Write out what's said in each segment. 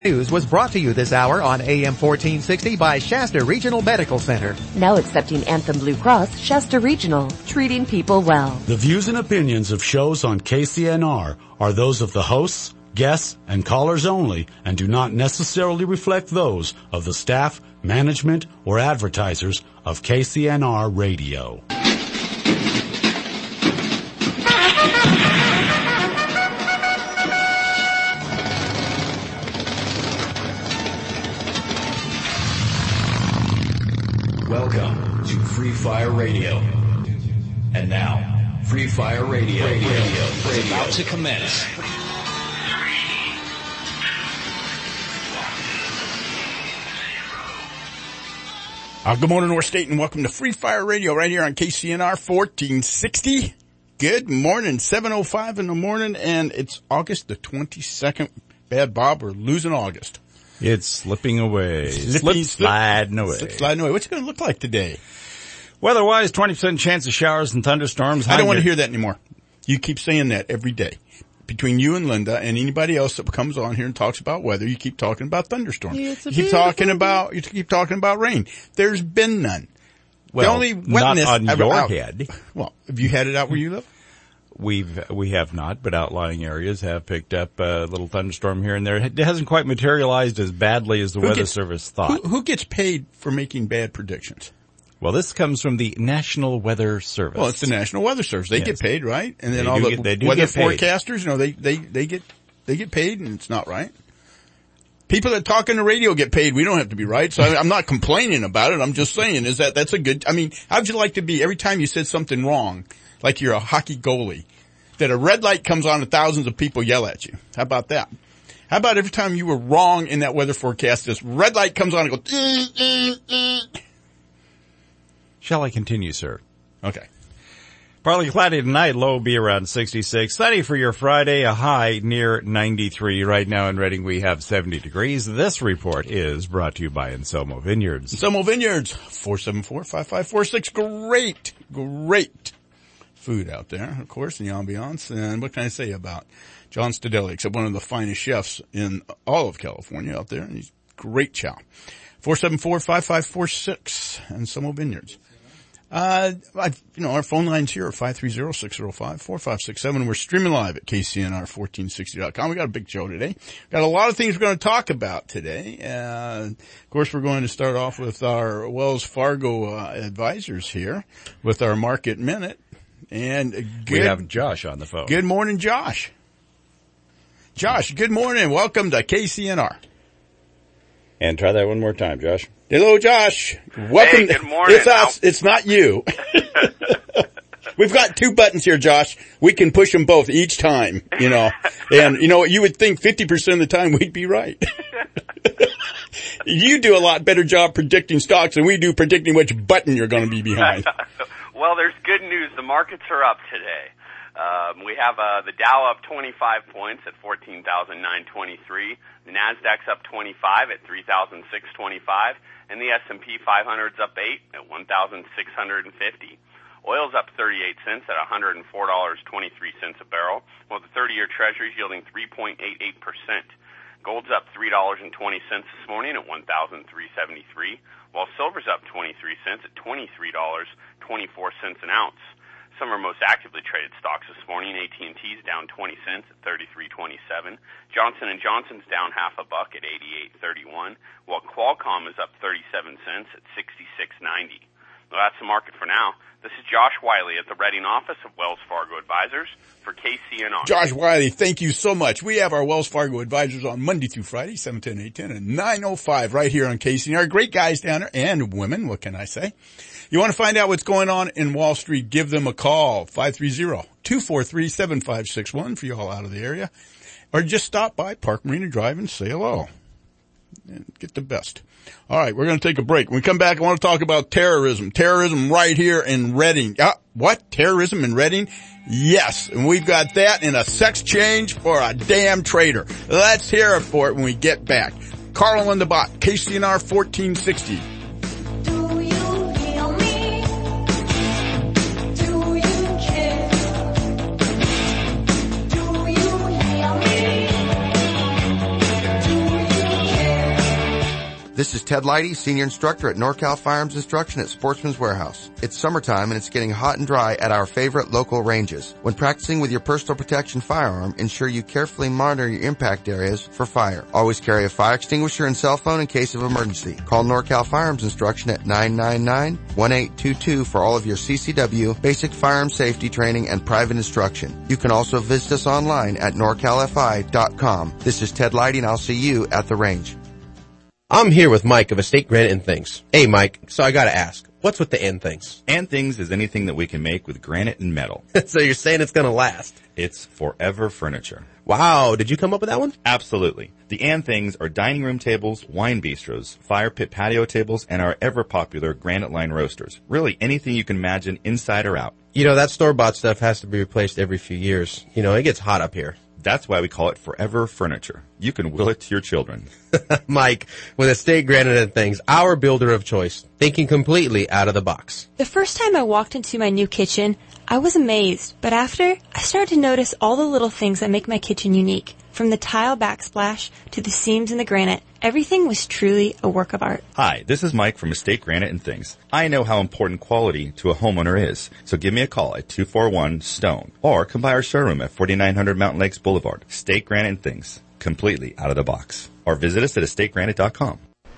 News was brought to you this hour on AM 1460 by Shasta Regional Medical Center. Now accepting Anthem Blue Cross, Shasta Regional, treating people well. The views and opinions of shows on KCNR are those of the hosts, guests, and callers only and do not necessarily reflect those of the staff, management, or advertisers of KCNR Radio. Welcome to Free Fire Radio. And now, Free Fire Radio is about to commence. Good morning, North State, and welcome to Free Fire Radio right here on KCNR 1460. Good morning, 7:05 in the morning, and it's August the 22nd. Bad Bob, we're losing August. It's slipping away. Sliding away. Sliding away. What's it going to look like today? Weather-wise, 20% chance of showers and thunderstorms. I don't want to hear that anymore. You keep saying that every day. Between you and Linda and anybody else that comes on here and talks about weather, you keep talking about thunderstorms. You keep talking about rain. There's been none. Well, the only wetness not on your head. Well, have you had it out where you live? We have not, but outlying areas have picked up a little thunderstorm here and there. It hasn't quite materialized as badly as the Weather Service thought. Who gets paid for making bad predictions? Well, this comes from the National Weather Service. Well, it's the National Weather Service. They get paid, right? And then they weather forecasters, they get paid, and it's not right. People that talk on the radio get paid. We don't have to be right. So I'm not complaining about it. I'm just saying that's a good, how'd you like to be every time you said something wrong, like you're a hockey goalie, that a red light comes on and thousands of people yell at you? How about that? How about every time you were wrong in that weather forecast, this red light comes on and goes, Shall I continue, sir? Okay. Partly cloudy tonight, low will be around 66. Sunny for your Friday, a high near 93. Right now in Reading we have 70 degrees. This report is brought to you by Anselmo Vineyards. Anselmo Vineyards, 474-5546. Great food out there, of course, in the ambiance. And what can I say about John Stadelli, except one of the finest chefs in all of California out there, and he's great chow. 474-5546, Anselmo Vineyards. Our phone lines here are 530-605-4567. We're streaming live at KCNR1460.com. We got a big show today. Got a lot of things we're going to talk about today. Of course, we're going to start off with our Wells Fargo advisors here with our Market Minute. And we have Josh on the phone. Good morning, Josh. Josh, good morning. Welcome to KCNR. And try that one more time, Josh. Hello, Josh. Welcome. Hey, good morning. It's us. It's not you. We've got two buttons here, Josh. We can push them both each time, And you would think 50% of the time we'd be right. You do a lot better job predicting stocks than we do predicting which button you're going to be behind. Well, there's good news. The markets are up today. We have the Dow up 25 points at 14,923. The Nasdaq's up 25 at 3,625, and the S&P 500's up 8 at 1,650. Oil's up 38 cents at $104.23 a barrel, while the 30-year Treasury's yielding 3.88%. Gold's up $3.20 this morning at $1,373, while silver's up 23 cents at $23.24 an ounce. Some of our most actively traded stocks this morning. AT&T's down 20 cents at $33.27. Johnson & Johnson's down half a buck at $88.31, while Qualcomm is up 37 cents at $66.90. Well, that's the market for now. This is Josh Wiley at the Reading office of Wells Fargo Advisors for KCNR. Josh Wiley, thank you so much. We have our Wells Fargo Advisors on Monday through Friday, 7:10, 8:10, and 9:05 right here on KCNR. Great guys down there, and women, what can I say? You want to find out what's going on in Wall Street, give them a call, 530-243-7561 for you all out of the area. Or just stop by Park Marina Drive and say hello. And get the best. All right, we're going to take a break. When we come back, I want to talk about terrorism. Terrorism right here in Reading. What? Terrorism in Reading? Yes, and we've got that in a sex change for a damn traitor. Let's hear it for it when we get back. Carl and the Bot, KCNR 1460. This is Ted Leidy, Senior Instructor at NorCal Firearms Instruction at Sportsman's Warehouse. It's summertime and it's getting hot and dry at our favorite local ranges. When practicing with your personal protection firearm, ensure you carefully monitor your impact areas for fire. Always carry a fire extinguisher and cell phone in case of emergency. Call NorCal Firearms Instruction at 999-1822 for all of your CCW, basic firearm safety training, and private instruction. You can also visit us online at norcalfi.com. This is Ted Leidy and I'll see you at the range. I'm here with Mike of Estate Granite and Things. Hey, Mike, so I gotta ask, what's with the and things? And things is anything that we can make with granite and metal. So you're saying it's gonna last? It's forever furniture. Wow, did you come up with that one? Absolutely. The and things are dining room tables, wine bistros, fire pit patio tables, and our ever popular granite line roasters. Really anything you can imagine inside or out. You know, that store-bought stuff has to be replaced every few years. You know, it gets hot up here. That's why we call it forever furniture. You can will it to your children. Mike, with Estate Granite and Things, our builder of choice, thinking completely out of the box. The first time I walked into my new kitchen, I was amazed, but after, I started to notice all the little things that make my kitchen unique. From the tile backsplash to the seams in the granite, everything was truly a work of art. Hi, this is Mike from Estate Granite and Things. I know how important quality to a homeowner is, so give me a call at 241-STONE or come by our showroom at 4900 Mountain Lakes Boulevard. Estate Granite and Things, completely out of the box. Or visit us at estategranite.com.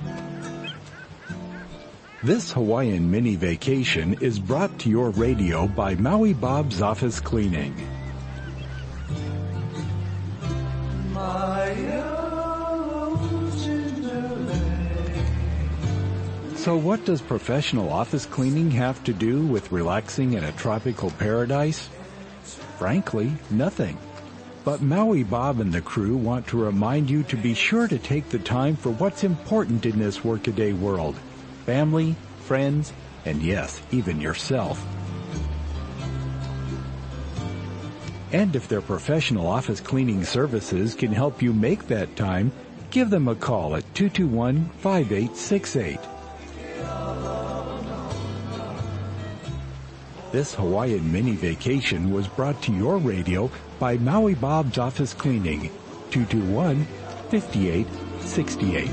This Hawaiian mini vacation is brought to your radio by Maui Bob's Office Cleaning. So what does professional office cleaning have to do with relaxing in a tropical paradise? Frankly, nothing. But Maui Bob and the crew want to remind you to be sure to take the time for what's important in this workaday world. Family, friends, and yes, even yourself. And if their professional office cleaning services can help you make that time, give them a call at 221-5868. This Hawaiian mini vacation was brought to your radio by Maui Bob's Office Cleaning, 221-5868.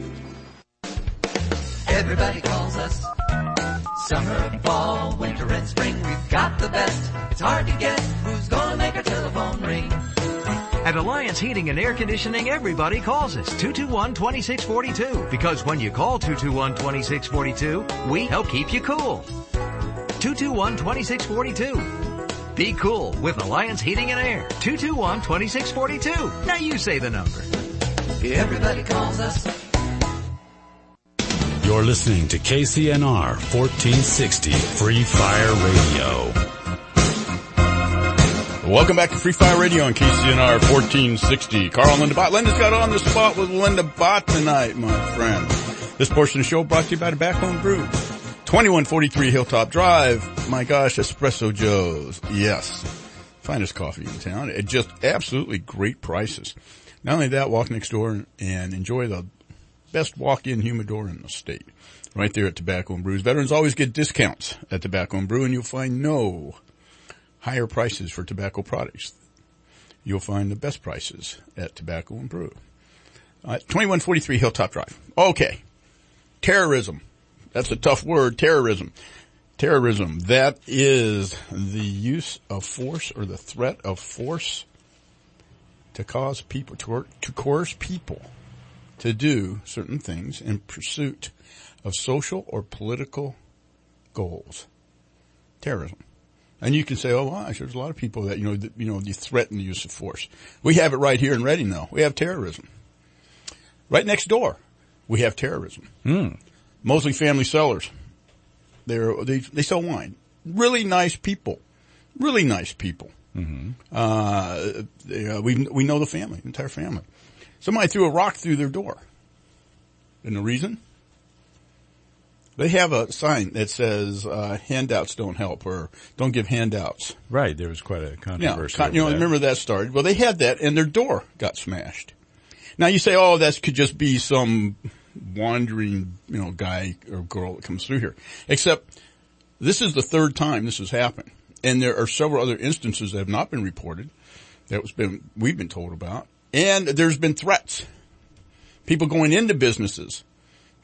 Everybody calls us. Summer, fall, winter, and spring, we've got the best. It's hard to guess who's gonna make our telephone ring. At Alliance Heating and Air Conditioning, everybody calls us 221-2642. Because when you call 221-2642, we help keep you cool. 221-2642. Be cool with Alliance Heating and Air. 221-2642. Now you say the number. Everybody calls us. You're listening to KCNR 1460 Free Fire Radio. Welcome back to Free Fire Radio on KCNR 1460. Carl and Linda Bott. Linda's got on the spot with Linda Bott tonight, my friend. This portion of the show brought to you by Tobacco and Brew. 2143 Hilltop Drive. My gosh, Espresso Joe's. Yes. Finest coffee in town. At just absolutely great prices. Not only that, walk next door and enjoy the best walk-in humidor in the state. Right there at Tobacco and Brews. Veterans always get discounts at Tobacco and Brew, and you'll find no higher prices for tobacco products. You'll find the best prices at Tobacco and Brew. 2143 Hilltop Drive. Okay. Terrorism. That's a tough word, terrorism. Terrorism, that is the use of force or the threat of force to cause people, to coerce people to do certain things in pursuit of social or political goals. Terrorism. And you can say, oh gosh, there's a lot of people that, you threaten the use of force. We have it right here in Reading, though. We have terrorism. Right next door, we have terrorism. Mosley Family Cellars. They sell wine. Really nice people. Really nice people. Mm-hmm. We know the family, the entire family. Somebody threw a rock through their door. And the reason? They have a sign that says, handouts don't help, or don't give handouts. Right. There was quite a controversy. Remember that started. Well, they had that and their door got smashed. Now you say, oh, that could just be some wandering, guy or girl that comes through here. Except this is the third time this has happened. And there are several other instances that have not been reported we've been told about. And there's been threats. People going into businesses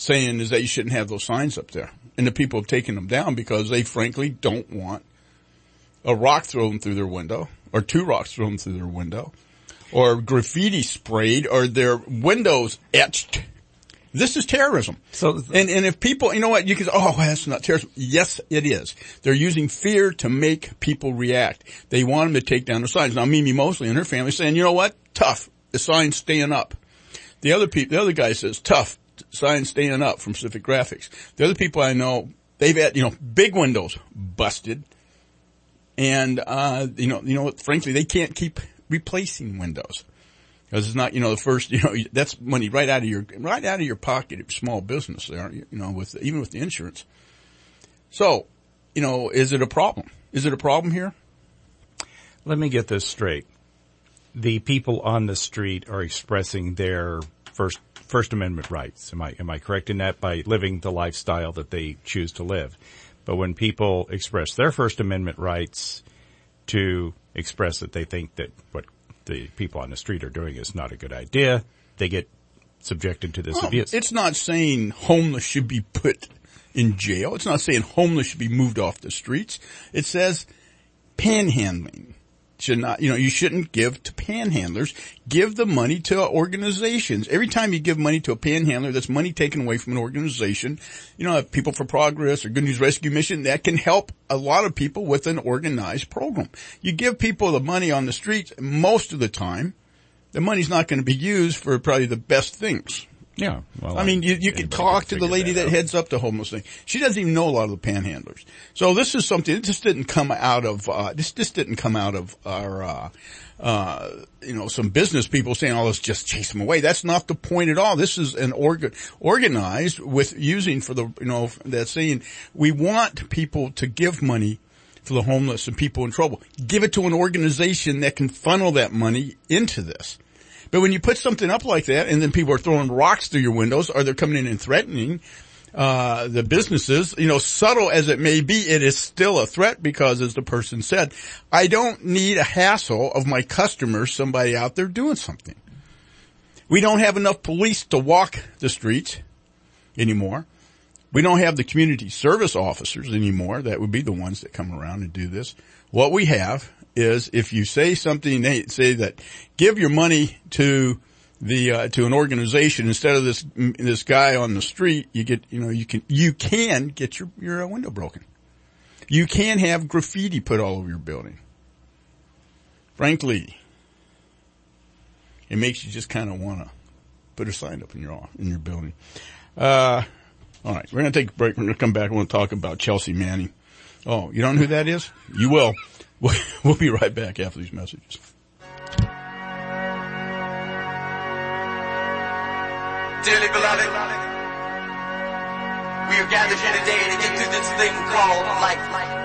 saying is that you shouldn't have those signs up there. And the people have taken them down because they frankly don't want a rock thrown through their window or 2 rocks thrown through their window or graffiti sprayed or their windows etched. This is terrorism. And if people, you know what, you can say, oh, that's not terrorism. Yes, it is. They're using fear to make people react. They want them to take down the signs. Now, Mimi Mosley and her family saying, you know what, tough, the sign's staying up. The other guy says, tough, sign staying up from Pacific Graphics. The other people I know, they've had, big windows busted. And, frankly, they can't keep replacing windows. Because it's not, the first, that's money right out of your pocket of small business there, even with the insurance. So, is it a problem? Is it a problem here? Let me get this straight. The people on the street are expressing their First Amendment rights. Am I correct in that, by living the lifestyle that they choose to live? But when people express their First Amendment rights to express that they think that what the people on the street are doing is not a good idea, they get subjected to this abuse. It's not saying homeless should be put in jail. It's not saying homeless should be moved off the streets. It says panhandling should not, you shouldn't give to panhandlers. Give the money to organizations. Every time you give money to a panhandler, that's money taken away from an organization. People for Progress or Good News Rescue Mission, that can help a lot of people with an organized program. You give people the money on the streets, most of the time, the money's not going to be used for probably the best things. Yeah. Well, you can talk to the lady that heads up the homeless thing. She doesn't even know a lot of the panhandlers. So this is something, it just didn't come out of, our, some business people saying, oh, let's just chase them away. That's not the point at all. This is an organized with using for the, that's saying we want people to give money for the homeless and people in trouble. Give it to an organization that can funnel that money into this. But when you put something up like that and then people are throwing rocks through your windows or they're coming in and threatening, the businesses, subtle as it may be, it is still a threat because, as the person said, I don't need a hassle of my customers, somebody out there doing something. We don't have enough police to walk the streets anymore. We don't have the community service officers anymore. That would be the ones that come around and do this. What we have is if you say something, they say that give your money to to an organization instead of this guy on the street, you can get your window broken. You can have graffiti put all over your building. Frankly, it makes you just kind of want to put a sign up in your building. All right, we're going to take a break. We're going to come back and we'll talk about Chelsea Manning. Oh, you don't know who that is? You will. We'll be right back after these messages. Dearly beloved, we are gathered here today to get through this thing called life.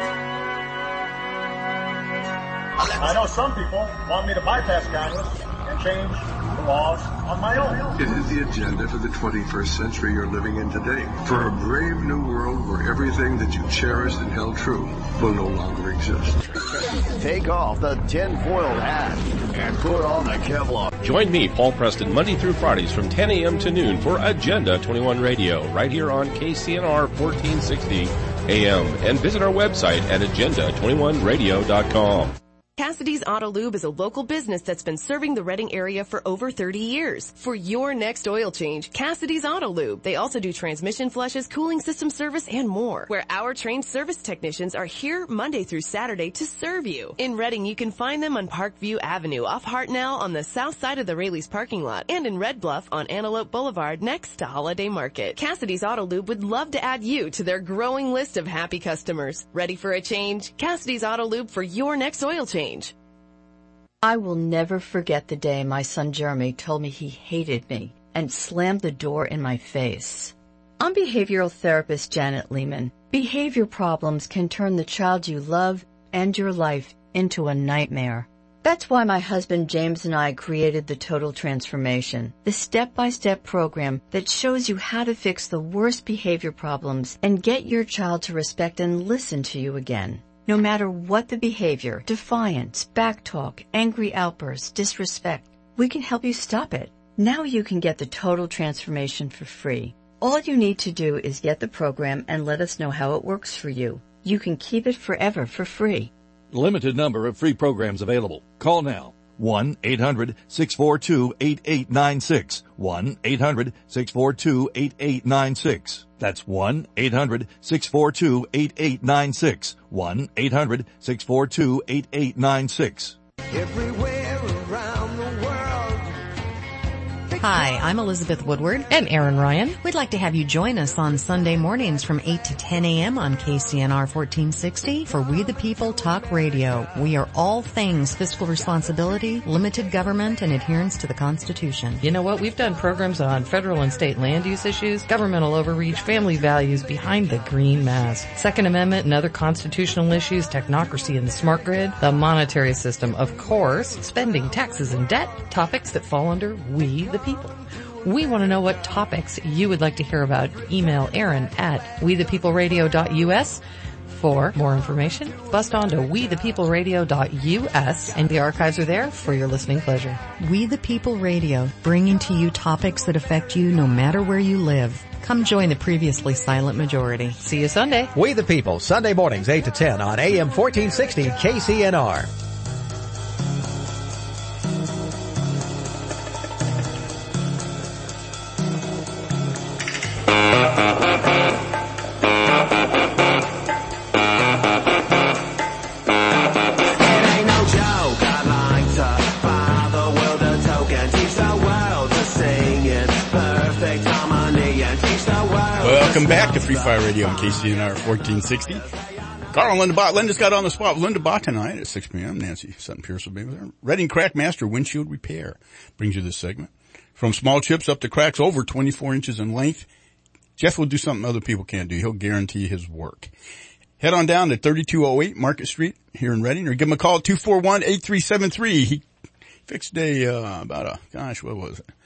I know some people want me to bypass Congress and change the laws on my own. It is the agenda for the 21st century you're living in today. For a brave new world where everything that you cherished and held true will no longer exist. Take off the tinfoil hat and put on the Kevlar. Join me, Paul Preston, Monday through Fridays from 10 a.m. to noon for Agenda 21 Radio, right here on KCNR 1460 AM. And visit our website at agenda21radio.com. Cassidy's Auto Lube is a local business that's been serving the Reading area for over 30 years. For your next oil change, Cassidy's Auto Lube. They also do transmission flushes, cooling system service, and more. Where our trained service technicians are here Monday through Saturday to serve you. In Reading, you can find them on Parkview Avenue off Hartnell on the south side of the Raley's parking lot, and in Red Bluff on Antelope Boulevard next to Holiday Market. Cassidy's Auto Lube would love to add you to their growing list of happy customers. Ready for a change? Cassidy's Auto Lube for your next oil change. I will never forget the day my son Jeremy told me he hated me and slammed the door in my face. I'm behavioral therapist Janet Lehman. Behavior problems can turn the child you love and your life into a nightmare. That's why my husband James and I created the Total Transformation, the step-by-step program that shows you how to fix the worst behavior problems and get your child to respect and listen to you again. No matter what the behavior, defiance, backtalk, angry outbursts, disrespect, we can help you stop it. Now you can get the Total Transformation for free. All you need to do is get the program and let us know how it works for you. You can keep it forever for free. Limited number of free programs available. Call now. 1-800-642-8896. 1-800-642-8896. That's 1-800-642-8896. 1-800-642-8896. Everywhere around the world. Hi, I'm Elizabeth Woodward. And Aaron Ryan. We'd like to have you join us on Sunday mornings from 8 to 10 a.m. on KCNR 1460 for We the People Talk Radio. We are all things fiscal responsibility, limited government, and adherence to the Constitution. You know what? We've done programs on federal and state land use issues, governmental overreach, family values behind the green mask, Second Amendment and other constitutional issues, technocracy and the smart grid, the monetary system, of course, spending, taxes, and debt, topics that fall under We the People. We want to know what topics you would like to hear about. Email Aaron at wethepeopleradio.us. For more information, bust on to wethepeopleradio.us, and the archives are there for your listening pleasure. We the People Radio, bringing to you topics that affect you no matter where you live. Come join the previously silent majority. See you Sunday. We the People, Sunday mornings 8 to 10 on AM 1460 KCNR. Welcome back to Free Fire Radio on KCNR 1460. Carl and Linda Bott. Linda's got on the spot. Linda Bott tonight at 6 p.m. Nancy Sutton-Pierce will be with her. Redding Crack Master Windshield Repair brings you this segment. From small chips up to cracks over 24 inches in length, Jeff will do something other people can't do. He'll guarantee his work. Head on down to 3208 Market Street here in Redding, or give him a call at 241-8373. He fixed what was it?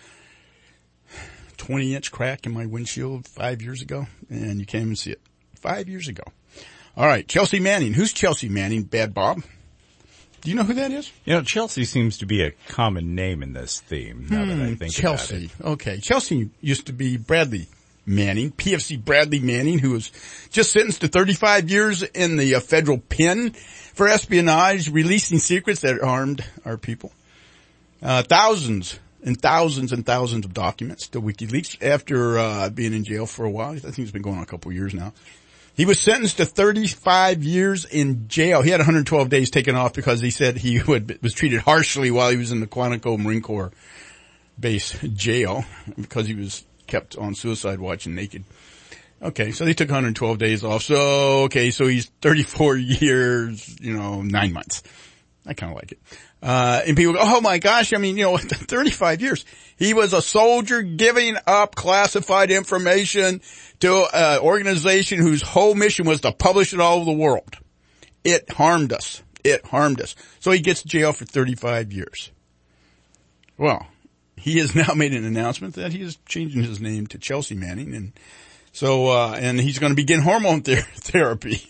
20-inch crack in my windshield 5 years ago, and you can't even see it. 5 years ago. All right, Chelsea Manning. Who's Chelsea Manning, Bad Bob? Do you know who that is? You know, Chelsea seems to be a common name in this theme, now that I think Chelsea. about it. Okay, Chelsea used to be Bradley Manning, PFC Bradley Manning, who was just sentenced to 35 years in the federal pen for espionage, releasing secrets that harmed our people. Thousands and thousands and thousands of documents to WikiLeaks after being in jail for a while. I think it's been going on a couple of years now. He was sentenced to 35 years in jail. He had 112 days taken off because he said he was treated harshly while he was in the Quantico Marine Corps base jail because he was kept on suicide watch and naked. Okay, so they took 112 days off. So he's 34 years, 9 months. I kind of like it. And people go, oh my gosh, 35 years. He was a soldier giving up classified information to an organization whose whole mission was to publish it all over the world. It harmed us. So he gets jail for 35 years. Well, he has now made an announcement that he is changing his name to Chelsea Manning, and so, and he's going to begin hormone therapy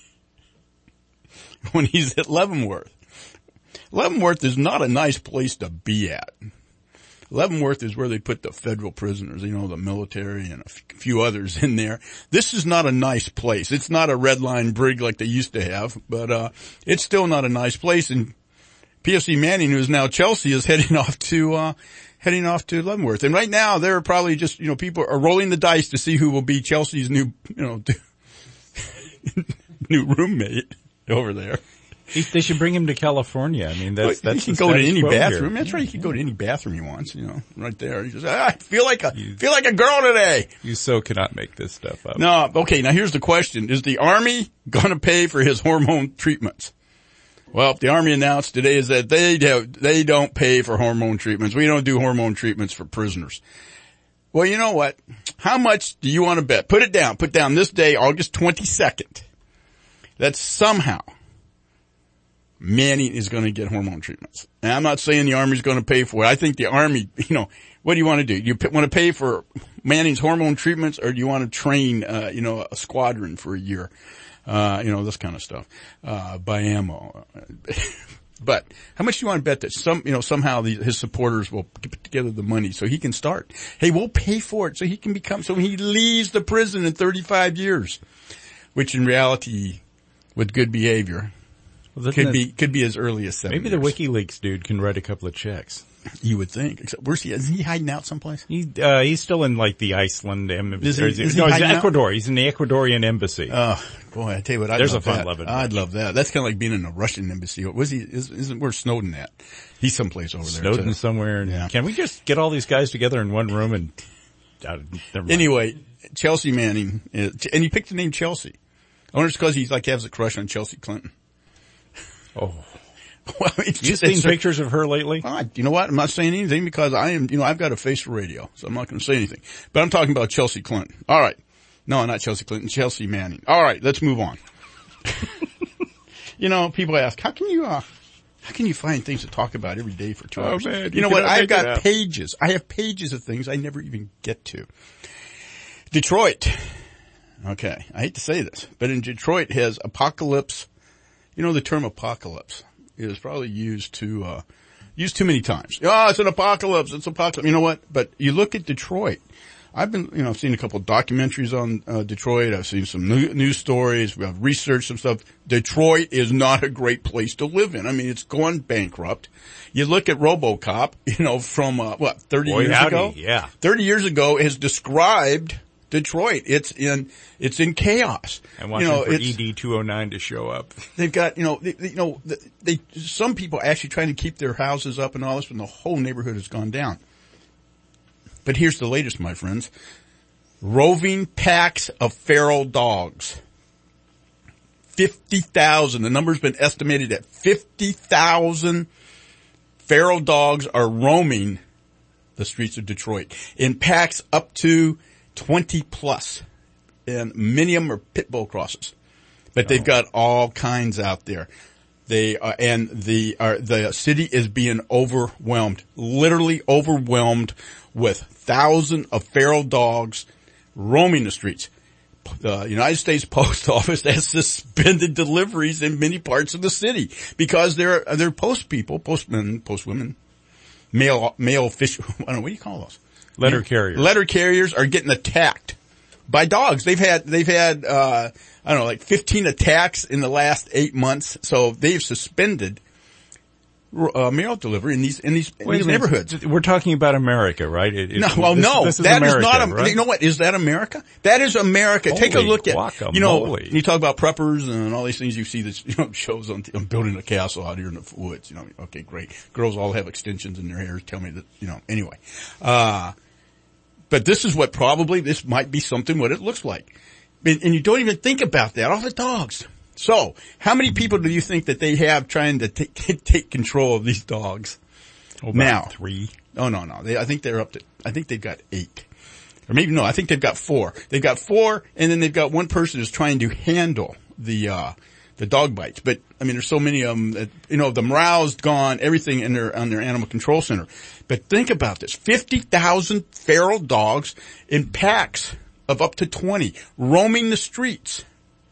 when he's at Leavenworth. Leavenworth is not a nice place to be at. Leavenworth is where they put the federal prisoners, the military and a few others in there. This is not a nice place. It's not a red line brig like they used to have, but it's still not a nice place. And PFC Manning, who is now Chelsea, is heading off to Leavenworth. And right now they're probably just, people are rolling the dice to see who will be Chelsea's new, new roommate over there. They should bring him to California. That's he can go to any bathroom. That's right. He can go to any bathroom he wants, right there. He just, I feel like a girl today. You so cannot make this stuff up. No. Okay. Now here's the question. Is the Army going to pay for his hormone treatments? Well, the Army announced today is that they don't pay for hormone treatments. We don't do hormone treatments for prisoners. Well, you know what? How much do you want to bet? Put it down. Put down this day, August 22nd. That somehow Manning is going to get hormone treatments. And I'm not saying the Army's going to pay for it. I think the Army, what do you want to do? You want to pay for Manning's hormone treatments, or do you want to train, a squadron for a year? This kind of stuff. Buy ammo. But how much do you want to bet that somehow his supporters will put together the money so he can start? Hey, we'll pay for it so he can so he leaves the prison in 35 years, which in reality, with good behavior, could be as early as 7 Maybe years. the WikiLeaks dude can write a couple of checks. You would think. Except, where's he? Is he hiding out someplace? He's still in like the Iceland embassy. Is he he's hiding in out? Ecuador. He's in the Ecuadorian embassy. Oh, boy, I tell you what, There's a fun loving. I'd love that. That's kind of like being in a Russian embassy. Isn't where's Snowden at? He's someplace over there. Snowden somewhere. Yeah. Can we just get all these guys together in one room and, never mind. Anyway, Chelsea Manning, and he picked the name Chelsea. I wonder if it's because he has a crush on Chelsea Clinton. Oh. Well, it's You've seen pictures of her lately? You know what? I'm not saying anything because I've got a face for radio, so I'm not going to say anything. But I'm talking about Chelsea Clinton. All right. No, not Chelsea Clinton, Chelsea Manning. All right, let's move on. People ask, how can you find things to talk about every day for 2 hours? Man, you know what? I've got pages. I have pages of things I never even get to. Detroit. Okay. I hate to say this, but in Detroit has apocalypse. The term apocalypse is probably used too many times. Oh, it's an apocalypse. It's apocalypse. You know what? But you look at Detroit. I've been, I've seen a couple of documentaries on Detroit. I've seen some news stories. We have researched some stuff. Detroit is not a great place to live in. I mean, it's gone bankrupt. You look at RoboCop, from 30 years ago? Yeah. 30 years ago has described Detroit. It's in chaos. I'm watching for ED 209 to show up. They've got, some people actually trying to keep their houses up and all this, when the whole neighborhood has gone down. But here's the latest, my friends. Roving packs of feral dogs. 50,000. The number's been estimated at 50,000 feral dogs are roaming the streets of Detroit in packs up to 20 plus. And many of them are pit bull crosses. But they've got all kinds out there. The city is being overwhelmed, literally overwhelmed with thousands of feral dogs roaming the streets. The United States Post Office has suspended deliveries in many parts of the city because they're postmen, postwomen, mail fish, I don't know, what do you call those? Letter carriers. Letter carriers are getting attacked by dogs. They've had, like 15 attacks in the last 8 months. So they've suspended mail delivery in these neighborhoods. We're talking about America, right? This is not. Right? You know what? Is that America? That is America. Holy Take a look at, guacamole. you talk about preppers and all these things. You see this, shows on building a castle out here in the woods. Okay, great. Girls all have extensions in their hair. Tell me that, anyway. But this is this might be something what it looks like. And you don't even think about that. All the dogs. So, how many people do you think that they have trying to take control of these dogs? Now, 3. Oh, no. I think they've got 8. Or maybe no, I think they've got 4. They've got 4, and then they've got one person who's trying to handle the dog bites. But, there's so many of them that, the morale's gone, everything on their animal control center. But think about this. 50,000 feral dogs in packs of up to 20 roaming the streets.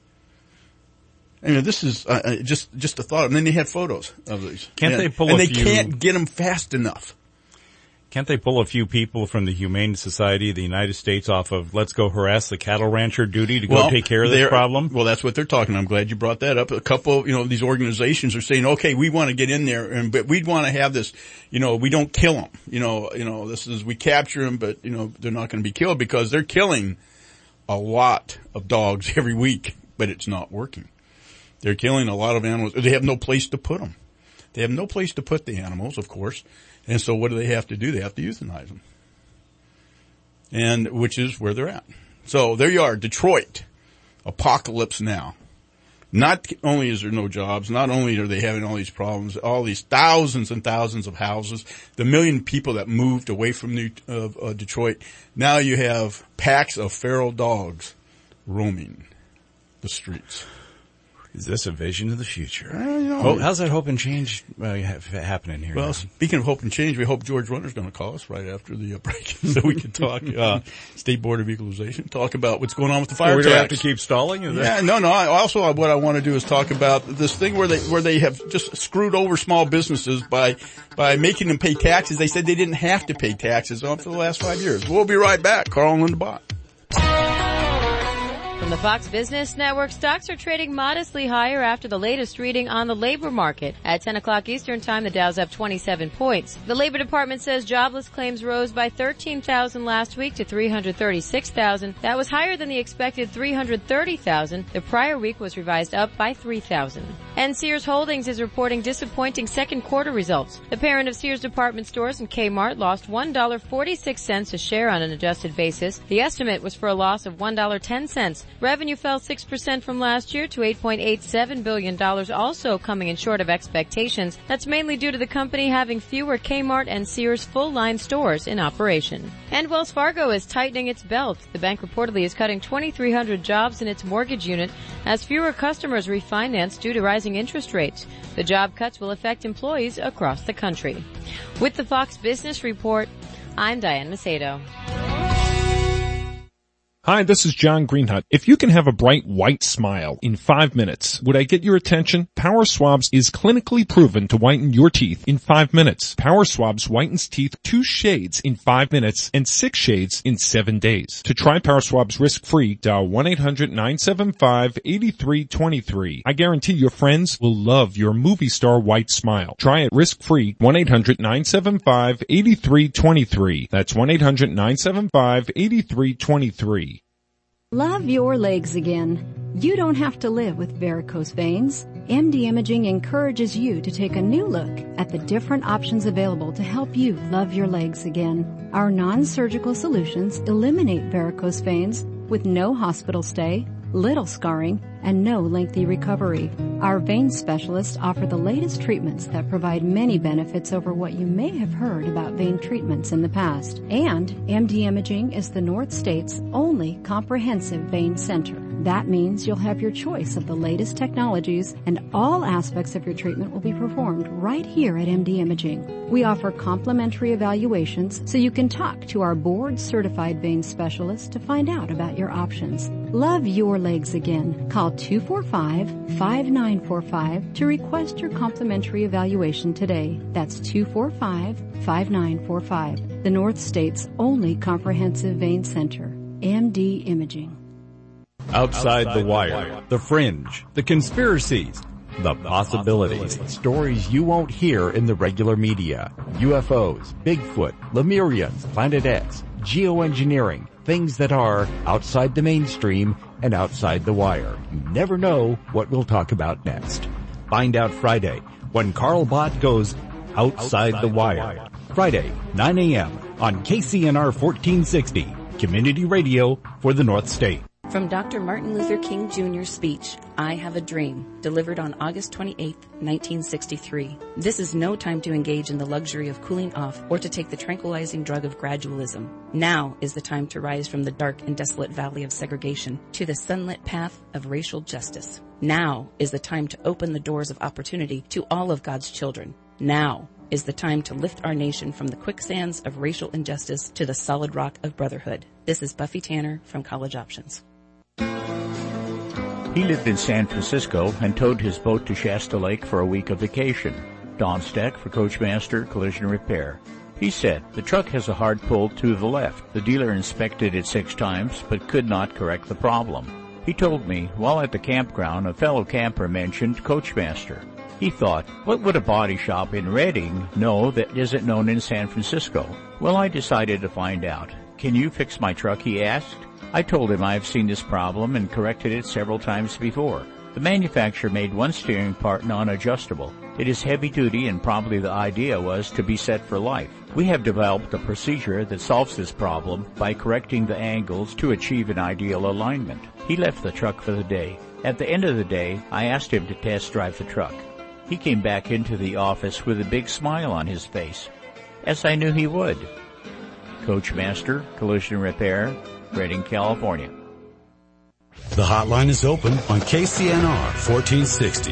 This is just a thought. And then they had photos of these. They can't get them fast enough. Can't they pull a few people from the Humane Society of the United States off of let's go harass the cattle rancher duty to go take care of this problem? Well, that's what they're talking. I'm glad you brought that up. A couple of, these organizations are saying, okay, we want to get in there but we'd want to have this, we don't kill them. We capture them, but, they're not going to be killed because they're killing a lot of dogs every week, but it's not working. They're killing a lot of animals. They have no place to put them. They have no place to put the animals, of course. And so what do they have to do? They have to euthanize them. And which is where they're at. So there you are, Detroit. Apocalypse now. Not only is there no jobs, not only are they having all these problems, all these thousands and thousands of houses, the million people that moved away from Detroit, now you have packs of feral dogs roaming the streets. Is this a vision of the future? know. How's that hope and change happening here? Well, now? speaking of hope and change, we hope George Runner's going to call us right after the break so we can talk State Board of Equalization, talk about what's going on with the fire we tax. don't have to keep stalling? Yeah, no. Also, what I want to do is talk about this thing where they have just screwed over small businesses by making them pay taxes. They said they didn't have to pay taxes on for the last 5 years. We'll be right back. Carl and Linda Bott. From the Fox Business Network, stocks are trading modestly higher after the latest reading on the labor market. At 10 o'clock Eastern Time, the Dow's up 27 points. The Labor Department says jobless claims rose by 13,000 last week to 336,000. That was higher than the expected 330,000. The prior week was revised up by 3,000. And Sears Holdings is reporting disappointing second quarter results. The parent of Sears Department Stores and Kmart lost $1.46 a share on an adjusted basis. The estimate was for a loss of $1.10. Revenue fell 6% from last year to $8.87 billion, also coming in short of expectations. That's mainly due to the company having fewer Kmart and Sears full-line stores in operation. And Wells Fargo is tightening its belt. The bank reportedly is cutting 2,300 jobs in its mortgage unit as fewer customers refinance due to rising interest rates. The job cuts will affect employees across the country. With the Fox Business Report, I'm Diane Macedo. Hi, this is John Greenhut. If you can have a bright white smile in 5 minutes, would I get your attention? Power Swabs is clinically proven to whiten your teeth in 5 minutes. Power Swabs whitens teeth 2 shades in 5 minutes and 6 shades in 7 days. To try Power Swabs risk-free, dial 1-800-975-8323. I guarantee your friends will love your movie star white smile. Try it risk-free, 1-800-975-8323. That's 1-800-975-8323. Love your legs again. You don't have to live with varicose veins. MD Imaging encourages you to take a new look at the different options available to help you love your legs again. Our non-surgical solutions eliminate varicose veins with no hospital stay, little scarring, and no lengthy recovery. Our vein specialists offer the latest treatments that provide many benefits over what you may have heard about vein treatments in the past. And MD Imaging is the North State's only comprehensive vein center. That means you'll have your choice of the latest technologies, and all aspects of your treatment will be performed right here at MD Imaging. We offer complimentary evaluations so you can talk to our board-certified vein specialist to find out about your options. Love your legs again. Call 245-5945 to request your complimentary evaluation today. That's 245-5945. The North State's only comprehensive vein center, MD Imaging. Outside the Wire, The Fringe, The Conspiracies, The Possibilities, stories you won't hear in the regular media. UFOs, Bigfoot, Lemurians, Planet X, geoengineering, things that are outside the mainstream and outside the wire. You never know what we'll talk about next. Find out Friday when Carl Bott goes Outside the Wire. Friday, 9 a.m. on KCNR 1460, community radio for the North State. From Dr. Martin Luther King Jr.'s speech, I Have a Dream, delivered on August 28, 1963. This is no time to engage in the luxury of cooling off or to take the tranquilizing drug of gradualism. Now is the time to rise from the dark and desolate valley of segregation to the sunlit path of racial justice. Now is the time to open the doors of opportunity to all of God's children. Now is the time to lift our nation from the quicksands of racial injustice to the solid rock of brotherhood. This is Buffy Tanner from College Options. He lived in San Francisco and towed his boat to Shasta Lake for a week of vacation. Don Steck for Coachmaster Collision Repair. He said, the truck has a hard pull to the left. The dealer inspected it 6 times but could not correct the problem. He told me, while at the campground, a fellow camper mentioned Coachmaster. He thought, what would a body shop in Redding know that isn't known in San Francisco? Well, I decided to find out. Can you fix my truck, he asked. I told him I have seen this problem and corrected it several times before. The manufacturer made one steering part non-adjustable. It is heavy duty and probably the idea was to be set for life. We have developed a procedure that solves this problem by correcting the angles to achieve an ideal alignment. He left the truck for the day. At the end of the day, I asked him to test drive the truck. He came back into the office with a big smile on his face, as I knew he would. Coachmaster Collision Repair, Redding, California. The hotline is open on KCNR 1460,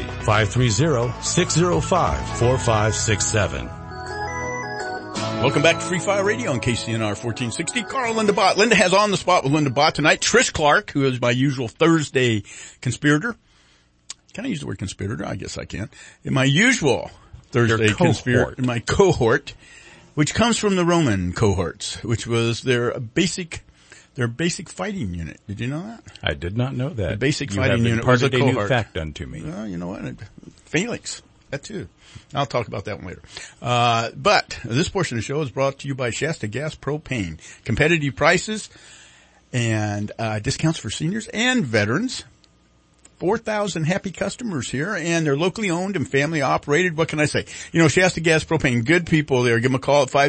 530-605-4567. Welcome back to Free Fire Radio on KCNR 1460. Carl, Linda Bott. Linda has On the Spot with Linda Bott tonight. Trish Clark, who is my usual Thursday conspirator. Can I use the word conspirator? I guess I can. In my usual Thursday conspirator, in my cohort, which comes from the Roman cohorts, which was their basic fighting unit. Did you know that? I did not know that. The basic fighting unit was a cohort. New fact unto me. Well, you know what? Phalanx. That too. I'll talk about that one later. But this portion of the show is brought to you by Shasta Gas Propane. Competitive prices and discounts for seniors and veterans. 4,000 happy customers here, and they're locally owned and family operated. What can I say? You know, Shasta Gas Propane, good people there. Give them a call at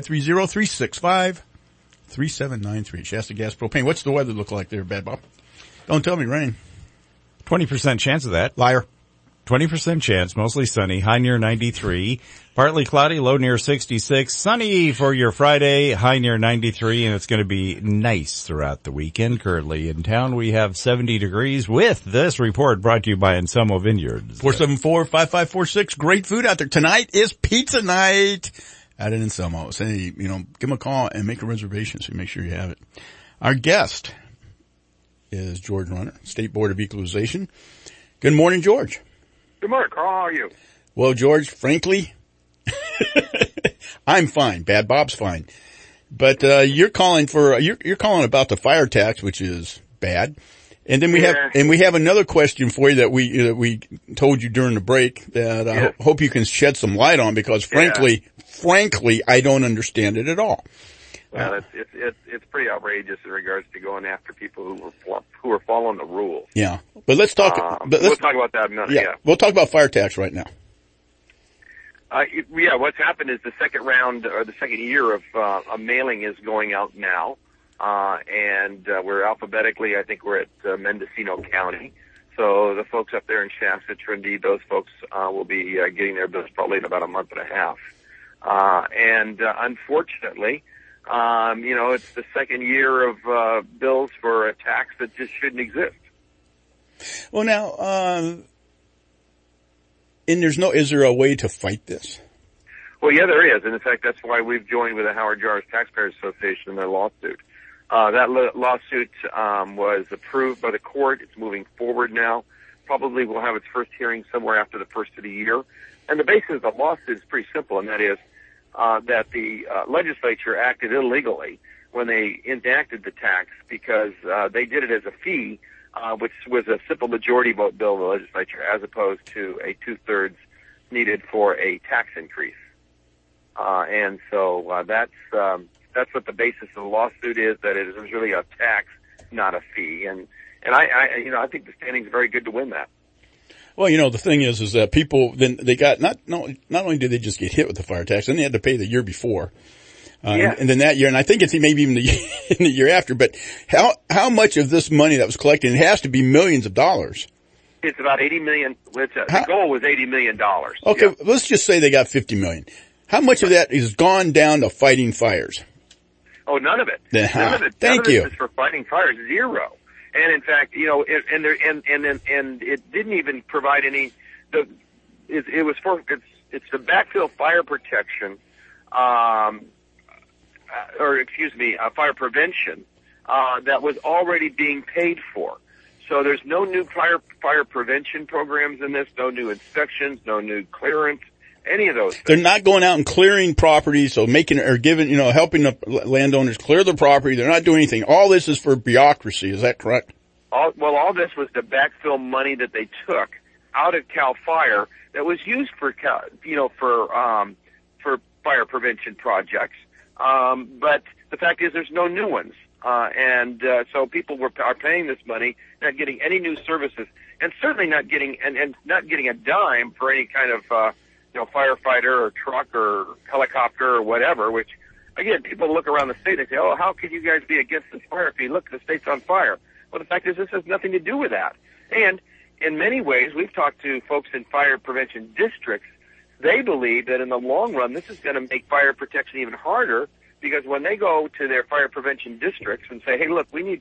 530-365-3793. Shasta Gas Propane. What's the weather look like there, Bad Bob? Don't tell me rain. 20% chance of that. Liar. 20% chance, mostly sunny, high near 93, partly cloudy, low near 66, sunny for your Friday, high near 93, and it's going to be nice throughout the weekend. Currently in town, we have 70 degrees with this report brought to you by Anselmo Vineyards. 474-5546. Great food out there. Tonight is pizza night out at Anselmo. So, you know, give them a call and make a reservation so you make sure you have it. Our guest is George Runner, State Board of Equalization. Good morning, George. Good morning, Carl. How are you? Well, George, frankly, I'm fine. Bad Bob's fine. But, you're calling about the fire tax, which is bad. And then we have another question for you that we told you during the break that I hope you can shed some light on because frankly, I don't understand it at all. Well, it's pretty outrageous in regards to going after people who are following the rules. Yeah, but let's talk. We'll talk about that in a minute. Yeah, we'll talk about fire tax right now. What's happened is the second round or the second year of a mailing is going out now, and we're alphabetically. I think we're at Mendocino County. So the folks up there in Shasta, Trinity, those folks will be getting their bills probably in about a month and a half. And unfortunately. It's the second year of bills for a tax that just shouldn't exist. Well, now, is there a way to fight this? Well, yeah, there is. And in fact, that's why we've joined with the Howard Jarvis Taxpayers Association in their lawsuit. That lawsuit was approved by the court. It's moving forward now. Probably will have its first hearing somewhere after the first of the year. And the basis of the lawsuit is pretty simple, and that is that the legislature acted illegally when they enacted the tax because they did it as a fee, which was a simple majority vote bill in the legislature, as opposed to a 2/3 needed for a tax increase. And so that's what the basis of the lawsuit is, that it is really a tax, not a fee. And I think the standing is very good to win that. Well, the thing is that people, then they got, not only did they just get hit with the fire tax, then they had to pay the year before. And then that year, and I think it's maybe even the year after, but how much of this money that was collected, it has to be millions of dollars. It's about $80 million. The goal was $80 million. Okay. Yeah. Let's just say they got $50 million. How much of that is gone down to fighting fires? Oh, none of it. None of it. Thank you. Is for fighting fires. Zero. And in fact, and it didn't even provide any. It's the backfill fire protection, fire prevention that was already being paid for. So there's no new fire prevention programs in this. No new inspections. No new clearance. Any of those things. They're not going out and clearing property, so helping the landowners clear the property. They're not doing anything. All this is for bureaucracy. Is that correct? All this was the backfill money that they took out of CAL FIRE that was used for fire prevention projects. But the fact is, there's no new ones, so people are paying this money, not getting any new services, and certainly not getting not getting a dime for any kind of firefighter or truck or helicopter or whatever, which, again, people look around the state and say, oh, how could you guys be against this fire if you look, the state's on fire? Well, the fact is, this has nothing to do with that. And in many ways, we've talked to folks in fire prevention districts. They believe that in the long run, this is going to make fire protection even harder, because when they go to their fire prevention districts and say, hey, look, we need to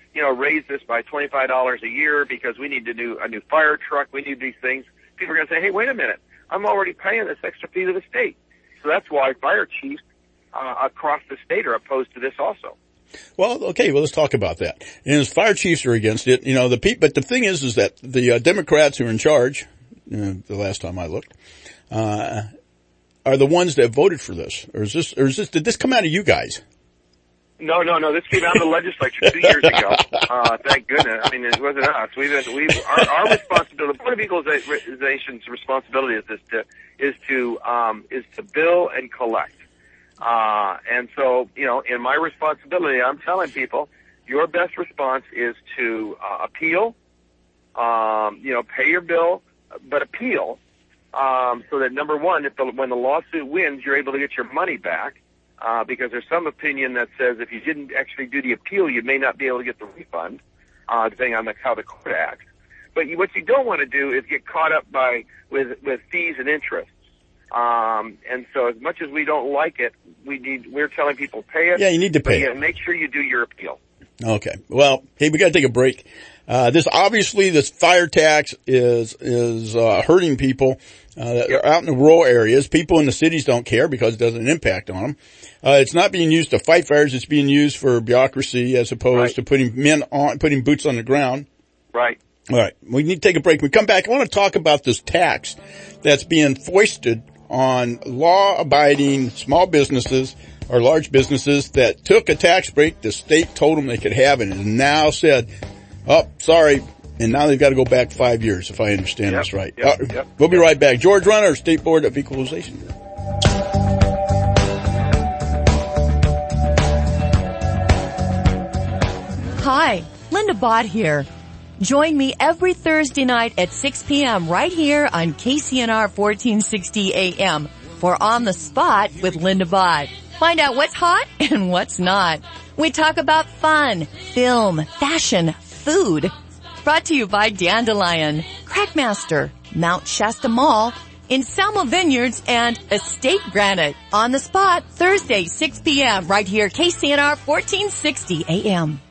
raise this by $25 a year because we need a new fire truck. We need these things. People are going to say, hey, wait a minute. I'm already paying this extra fee to the state. So that's why fire chiefs across the state are opposed to this also. Well, okay, let's talk about that. And as fire chiefs are against it, but the thing is that the Democrats who are in charge, the last time I looked, are the ones that voted for this. Or did this come out of you guys? No. This came out of the legislature 2 years ago. Thank goodness. I mean, it wasn't us. Our responsibility, the Board of Equalization's responsibility is to bill and collect. And so, in my responsibility, I'm telling people, your best response is to appeal, pay your bill, but appeal, so that number one, when the lawsuit wins, you're able to get your money back. Because there's some opinion that says if you didn't actually do the appeal, you may not be able to get the refund, depending on how the court acts. But what you don't want to do is get caught up with fees and interest. And so as much as we don't like it, we're telling people pay it. Yeah, you need to pay it. Make sure you do your appeal. Okay. Well, hey, we got to take a break. This fire tax is hurting people that are out in the rural areas. People in the cities don't care because it doesn't impact on them. It's not being used to fight fires. It's being used for bureaucracy as opposed to putting boots on the ground. Right. All right. We need to take a break. When we come back, I want to talk about this tax that's being foisted on law-abiding small businesses or large businesses that took a tax break the state told them they could have and has now said, oh, sorry, and now they've got to go back 5 years, if I understand this right. We'll be right back. George Runner, State Board of Equalization. Hi, Linda Bott here. Join me every Thursday night at 6 p.m. right here on KCNR 1460 AM for On the Spot with Linda Bott. Find out what's hot and what's not. We talk about fun, film, fashion, food. Brought to you by Dandelion, Crackmaster, Mount Shasta Mall, Inselmo Vineyards, and Estate Granite. On the Spot, Thursday, 6 p.m. right here, KCNR 1460 AM.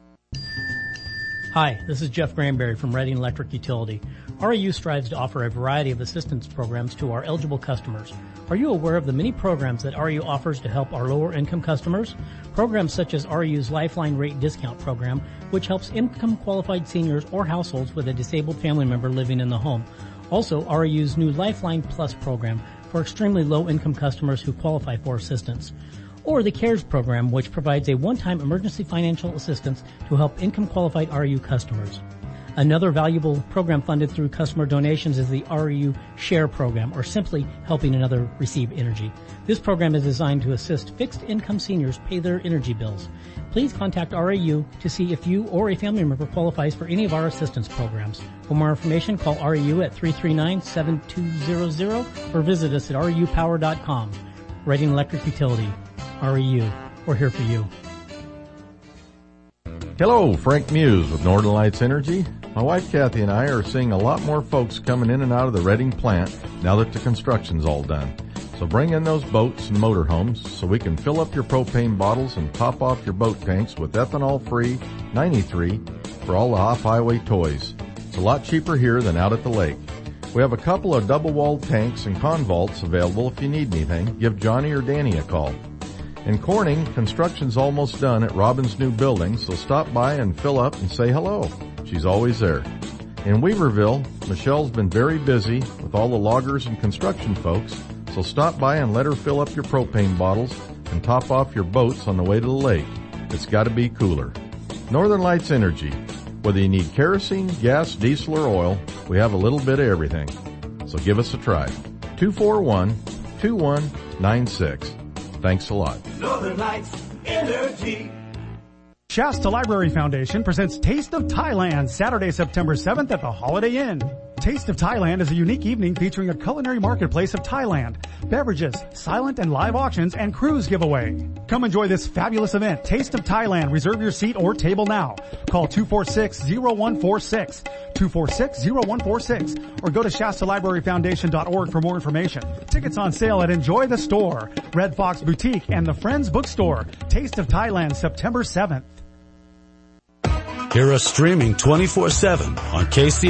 Hi, this is Jeff Granberry from Reading Electric Utility. REU strives to offer a variety of assistance programs to our eligible customers. Are you aware of the many programs that REU offers to help our lower income customers? Programs such as REU's Lifeline Rate Discount Program, which helps income qualified seniors or households with a disabled family member living in the home. Also, REU's new Lifeline Plus program for extremely low income customers who qualify for assistance. Or the CARES program, which provides a one-time emergency financial assistance to help income-qualified REU customers. Another valuable program funded through customer donations is the REU Share program, or simply helping another receive energy. This program is designed to assist fixed-income seniors pay their energy bills. Please contact REU to see if you or a family member qualifies for any of our assistance programs. For more information, call REU at 339-7200 or visit us at REUpower.com. Reading Electric Utility. REU. We're here for you. Hello, Frank Muse with Northern Lights Energy. My wife Kathy and I are seeing a lot more folks coming in and out of the Reading plant now that the construction's all done. So bring in those boats and motorhomes so we can fill up your propane bottles and top off your boat tanks with ethanol-free 93 for all the off-highway toys. It's a lot cheaper here than out at the lake. We have a couple of double-walled tanks and convaults available if you need anything. Give Johnny or Danny a call. In Corning, construction's almost done at Robin's new building, so stop by and fill up and say hello. She's always there. In Weaverville, Michelle's been very busy with all the loggers and construction folks, so stop by and let her fill up your propane bottles and top off your boats on the way to the lake. It's got to be cooler. Northern Lights Energy. Whether you need kerosene, gas, diesel, or oil, we have a little bit of everything. So give us a try. 241-2196. Thanks a lot. Northern Lights Energy. Shasta Library Foundation presents Taste of Thailand, Saturday, September 7th at the Holiday Inn. Taste of Thailand is a unique evening featuring a culinary marketplace of Thailand, beverages, silent and live auctions, and cruise giveaway. Come enjoy this fabulous event. Taste of Thailand. Reserve your seat or table now. Call 246-0146, 246-0146, or go to ShastaLibraryFoundation.org for more information. Tickets on sale at Enjoy the Store, Red Fox Boutique, and the Friends Bookstore. Taste of Thailand, September 7th. Hear us streaming 24/7 on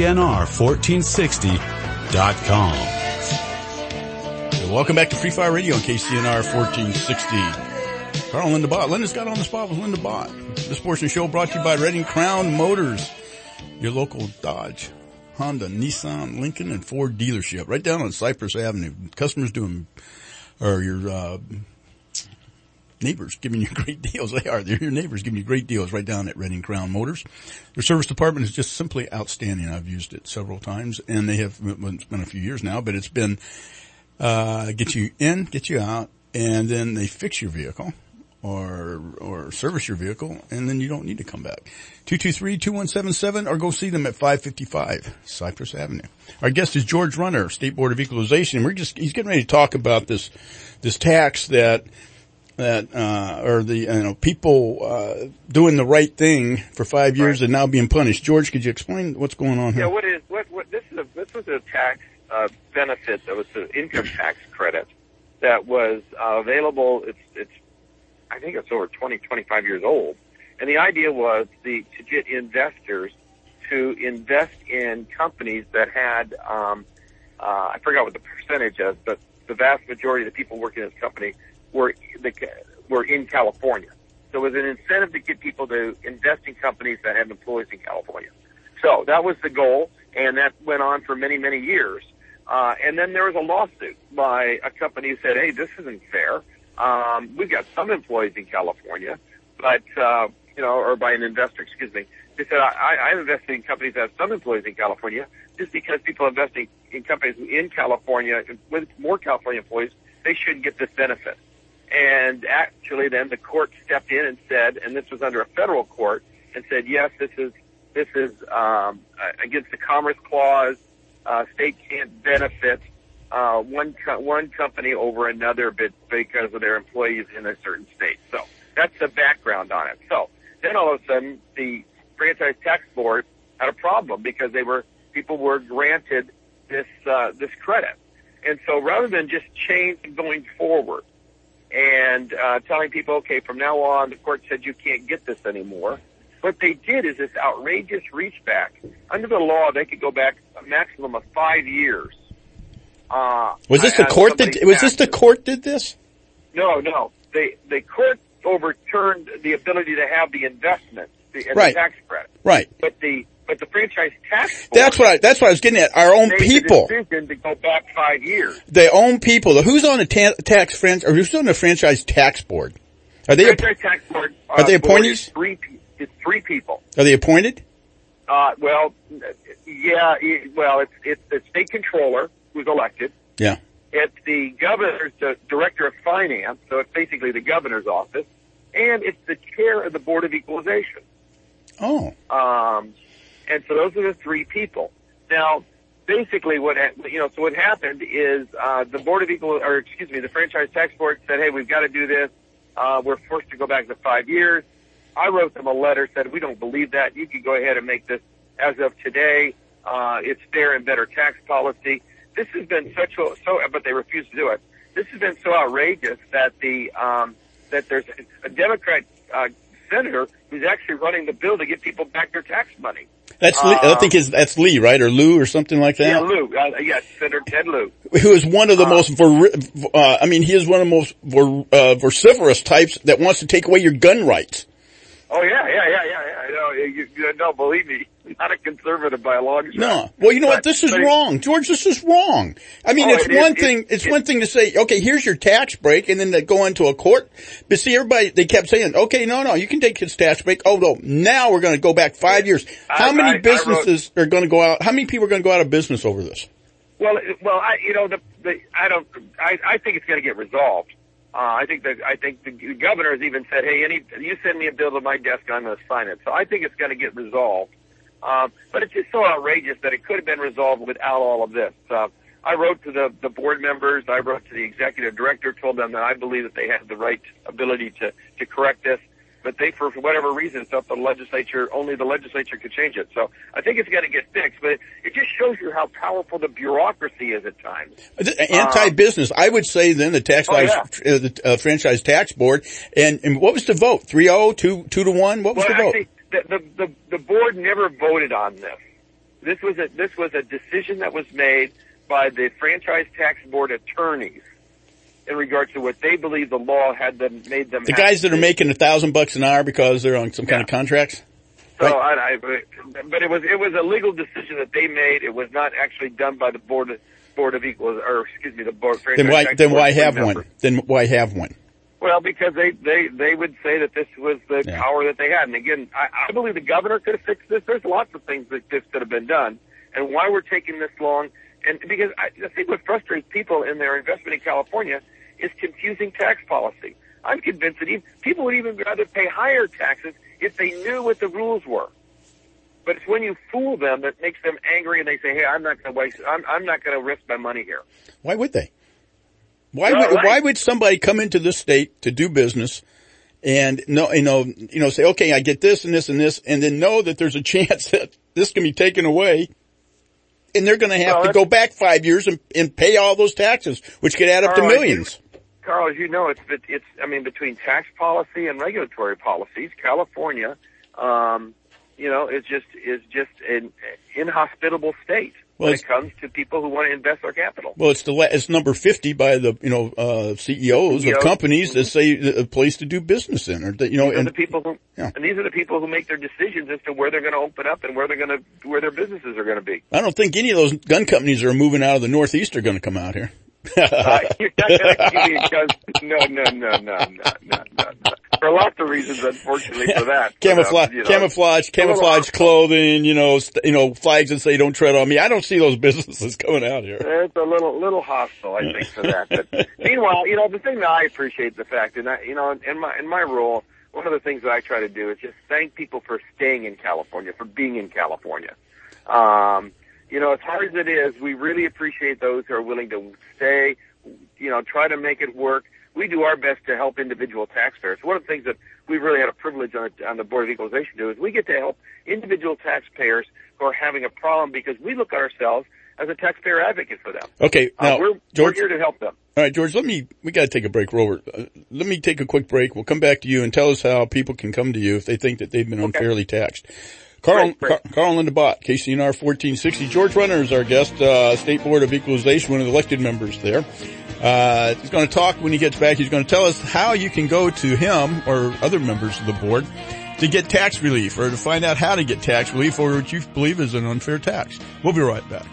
KCNR1460.com. Welcome back to Free Fire Radio on KCNR 1460. Carl and Linda Bott. Linda's got on the spot with Linda Bott. This portion of the show brought to you by Redding Crown Motors, your local Dodge, Honda, Nissan, Lincoln, and Ford dealership right down on Cypress Avenue. Customers doing, or your neighbors giving you great deals. They are. They're your neighbors giving you great deals right down at Redding Crown Motors. Their service department is just simply outstanding. I've used it several times, and they have, it's been a few years now, but it's been, get you in, get you out, and then they fix your vehicle or service your vehicle, and then you don't need to come back. 223-2177, or go see them at 555 Cypress Avenue. Our guest is George Runner, State Board of Equalization. He's getting ready to talk about this tax that people, doing the right thing for 5 years and now being punished. George, could you explain what's going on here? Yeah, this was a tax, benefit that was an income tax credit that was, available. I think it's over 25 years old. And the idea was to get investors to invest in companies that had, I forgot what the percentage is, but the vast majority of the people working in this company were in California. So it was an incentive to get people to invest in companies that had employees in California. So that was the goal, and that went on for many, many years. And then there was a lawsuit by a company who said, hey, this isn't fair. We've got some employees in California, but, or by an investor, excuse me. They said, I'm investing in companies that have some employees in California. Just because people are investing in companies in California with more California employees, they shouldn't get this benefit. And actually then the court stepped in and said, and this was under a federal court, and said, yes, this is against the Commerce Clause. State can't benefit one company over another because of their employees in a certain state. So that's the background on it. So then all of a sudden the Franchise Tax Board had a problem because people were granted this credit. And so rather than just change going forward and telling people, okay, from now on the court said you can't get this anymore, what they did is this outrageous reach back. Under the law, they could go back a maximum of 5 years. Was this the court did this? No. The court overturned the ability to have the investment and right. the tax credit. Right. But the Franchise Tax Board, that's what I was getting at. Our own people. Made the decision to go back 5 years. Their own people. Who's on the who's on the Franchise Tax Board? Are they Franchise Tax Board? Are they appointees? It's three people. Are they appointed? Well, yeah. Well, it's the state controller who's elected. Yeah. It's the governor's the director of finance, so it's basically the governor's office, and it's the chair of the Board of Equalization. Oh. And so those are the three people. Now, basically, what happened is the Franchise Tax Board said, "Hey, we've got to do this. We're forced to go back to 5 years." I wrote them a letter, said, "We don't believe that. You can go ahead and make this as of today. It's fair and better tax policy." This has been but they refused to do it. This has been so outrageous that that there's a Democrat senator who's actually running the bill to get people back their tax money. That's Lee, I think that's Lee, right, or Lou, or something like that. Yeah, Lou. Yes, Senator Ted Lou, who is one of the most he is one of the most vociferous types that wants to take away your gun rights. Oh yeah. No, believe me, not a conservative by a long shot. No. Well, you know what? This is wrong, George. This is wrong. I mean, it's one thing to say, okay, here's your tax break, and then to go into a court. But see, they kept saying, okay, no, you can take his tax break. Oh no, now we're going to go back 5 years. How many businesses are going to go out? How many people are going to go out of business over this? Well, I think it's going to get resolved. I think the governor has even said, "Hey, you send me a bill to my desk, I'm going to sign it." So I think it's going to get resolved. But it's just so outrageous that it could have been resolved without all of this. I wrote to the board members. I wrote to the executive director, told them that I believe that they had the right ability to correct this. But they, for whatever reason, thought only the legislature could change it. So I think it's got to get fixed. But it just shows you how powerful the bureaucracy is at times. Anti-business. I would say then the Franchise Tax Board. And what was the vote? 3-0, 2-1? What was the vote? the board never voted on this. This was a decision that was made by the franchise tax board attorneys in regards to what they believe the law made them. The guys that are making $1,000 an hour because they're on some kind of contracts. So, right. but it was a legal decision that they made. It was not actually done by the board of equals, or excuse me, the board. Then why have one? Then why have one? Well, because they would say that this was the power that they had. And again, I believe the governor could have fixed this. There's lots of things that this could have been done. And why we're taking this long, and because I think what frustrates people in their investment in California is confusing tax policy. I'm convinced that people would even rather pay higher taxes if they knew what the rules were. But it's when you fool them that makes them angry, and they say, "Hey, I'm not going to risk my money here." Why would they? Why would somebody come into this state to do business and say, "Okay, I get this and this and this," and then know that there's a chance that this can be taken away, and they're going to have to go back 5 years and pay all those taxes, which could add up to millions. Carl, as you know, it's between tax policy and regulatory policies, California, is just an inhospitable state when it comes to people who want to invest their capital. Well, it's number 50 by the CEOs of companies that say a place to do business in, and these are the people who make their decisions as to where they're going to open up and where their businesses are going to be. I don't think any of those gun companies that are moving out of the Northeast are going to come out here. You're not going to give me a gun. No. For lots of reasons, unfortunately, for that. Camouflage clothing, flags that say "Don't tread on me." I don't see those businesses coming out here. It's a little hostile, I think, for that. But meanwhile, the thing that I appreciate the fact, and in my role, one of the things that I try to do is just thank people for staying in California, for being in California. As hard as it is, we really appreciate those who are willing to stay, try to make it work. We do our best to help individual taxpayers. One of the things that we've really had a privilege on the Board of Equalization do is we get to help individual taxpayers who are having a problem because we look at ourselves as a taxpayer advocate for them. Okay, now, we're here to help them. All right, George, we got to take a break, Robert. Let me take a quick break. We'll come back to you and tell us how people can come to you if they think that they've been unfairly taxed. Carl and Linda Bott, KCNR 1460. George Runner is our guest, State Board of Equalization, one of the elected members there. He's going to talk when he gets back. He's going to tell us how you can go to him or other members of the board to get tax relief or to find out how to get tax relief or what you believe is an unfair tax. We'll be right back.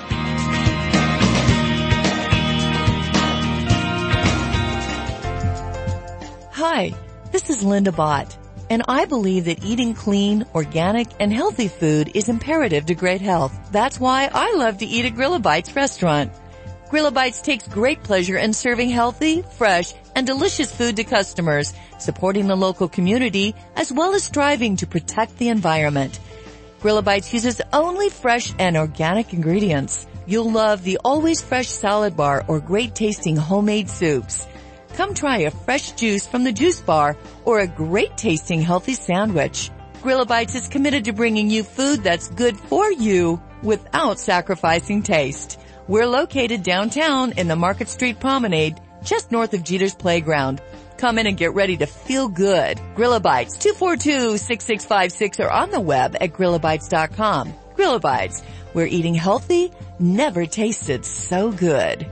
Hi, this is Linda Bott. And I believe that eating clean, organic, and healthy food is imperative to great health. That's why I love to eat at Grillabites restaurant. Grillabites takes great pleasure in serving healthy, fresh, and delicious food to customers, supporting the local community, as well as striving to protect the environment. Grillabites uses only fresh and organic ingredients. You'll love the always fresh salad bar or great tasting homemade soups. Come try a fresh juice from the juice bar or a great tasting healthy sandwich. Grillabites is committed to bringing you food that's good for you without sacrificing taste. We're located downtown in the Market Street Promenade, just north of Jeter's Playground. Come in and get ready to feel good. Grillabites, 242-6656 or on the web at grillabites.com. Grillabites, where eating healthy never tasted so good.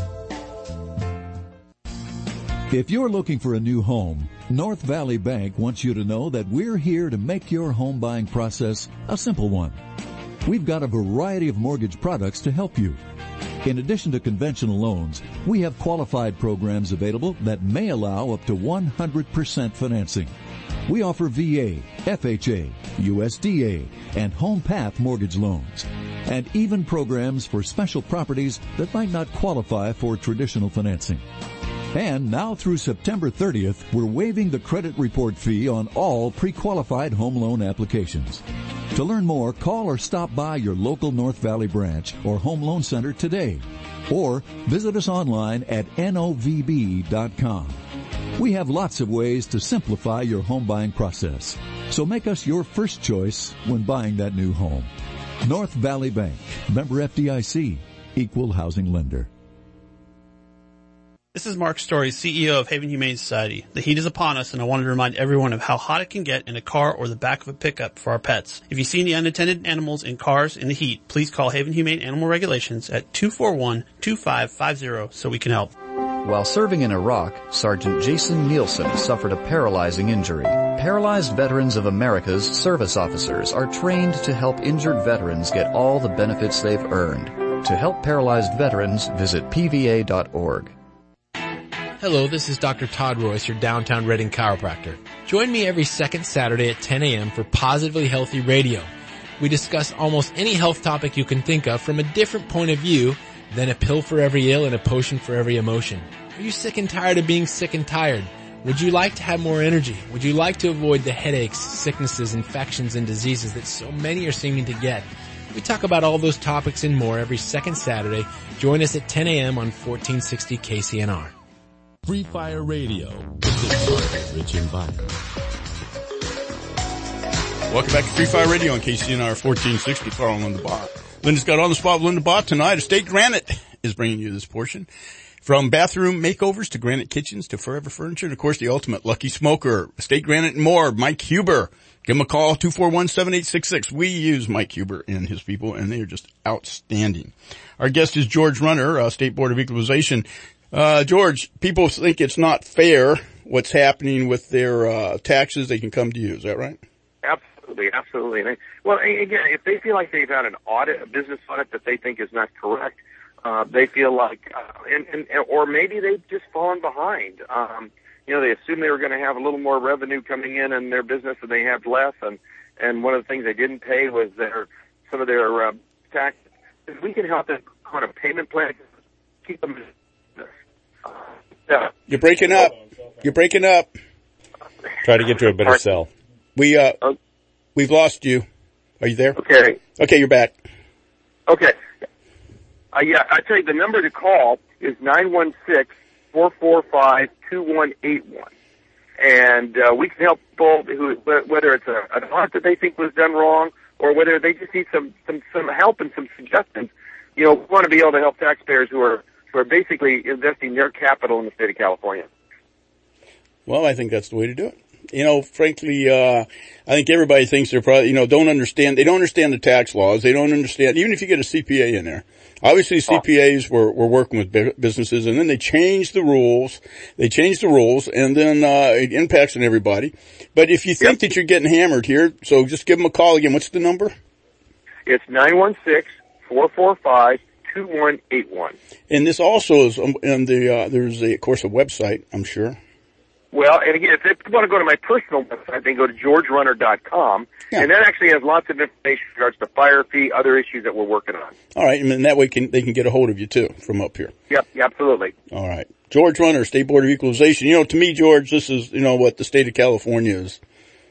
If you're looking for a new home, North Valley Bank wants you to know that we're here to make your home buying process a simple one. We've got a variety of mortgage products to help you. In addition to conventional loans, we have qualified programs available that may allow up to 100% financing. We offer VA, FHA, USDA, and Home Path mortgage loans, and even programs for special properties that might not qualify for traditional financing. And now through September 30th, we're waiving the credit report fee on all pre-qualified home loan applications. To learn more, call or stop by your local North Valley branch or home loan center today, or visit us online at novb.com. We have lots of ways to simplify your home buying process, so make us your first choice when buying that new home. North Valley Bank, member FDIC, equal housing lender. This is Mark Story, CEO of Haven Humane Society. The heat is upon us, and I wanted to remind everyone of how hot it can get in a car or the back of a pickup for our pets. If you see any unattended animals in cars in the heat, please call Haven Humane Animal Regulations at 241-2550 so we can help. While serving in Iraq, Sergeant Jason Nielsen suffered a paralyzing injury. Paralyzed Veterans of America's service officers are trained to help injured veterans get all the benefits they've earned. To help paralyzed veterans, visit pva.org. Hello, this is Dr. Todd Royce, your downtown Reading chiropractor. Join me every second Saturday at 10 a.m. for Positively Healthy Radio. We discuss almost any health topic you can think of from a different point of view than a pill for every ill and a potion for every emotion. Are you sick and tired of being sick and tired? Would you like to have more energy? Would you like to avoid the headaches, sicknesses, infections, and diseases that so many are seeming to get? We talk about all those topics and more every second Saturday. Join us at 10 a.m. on 1460 KCNR. Free Fire Radio with Rich and Bonnie. Welcome back to Free Fire Radio on KCNR 1460. Carl and Linda Bott. Linda's got on the spot with Linda Bott tonight. Estate Granite is bringing you this portion. From bathroom makeovers to granite kitchens to forever furniture and, of course, the ultimate lucky smoker. Estate Granite and more. Mike Huber. Give him a call, 241-7866. We use Mike Huber and his people, and they are just outstanding. Our guest is George Runner, State Board of Equalization. George, people think it's not fair what's happening with their taxes. They can come to you. Is that right? Absolutely, absolutely. Well, again, if they feel like they've had an audit, a business audit that they think is not correct, they feel like, or maybe they've just fallen behind. They assume they were going to have a little more revenue coming in their business and they have less. And one of the things they didn't pay was some of their taxes. We can help them on a payment plan, keep them. You're breaking up. You're breaking up. Try to get to a better cell. We've lost you. Are you there? Okay. Okay, you're back. Okay. Yeah, I tell you, the number to call is 916-445-2181. And we can help people whether it's an audit that they think was done wrong or whether they just need some help and some suggestions. We want to be able to help taxpayers who are basically investing their capital in the state of California. Well, I think that's the way to do it. Frankly, I think everybody thinks they're probably, they don't understand the tax laws. They don't understand, even if you get a CPA in there. Obviously, CPAs were working with businesses, and then they changed the rules. And then it impacts on everybody. But if you think that you're getting hammered here, so just give them a call again. What's the number? It's 916-445-2181. And this also is there's of course, a website, I'm sure. Well, and again, if they want to go to my personal website, they can go to georgerunner.com, and that actually has lots of information in regards to fire fee, other issues that we're working on. All right, and that way they can get a hold of you, too, from up here. Yep, absolutely. All right. George Runner, State Board of Equalization. To me, George, this is, what the state of California is.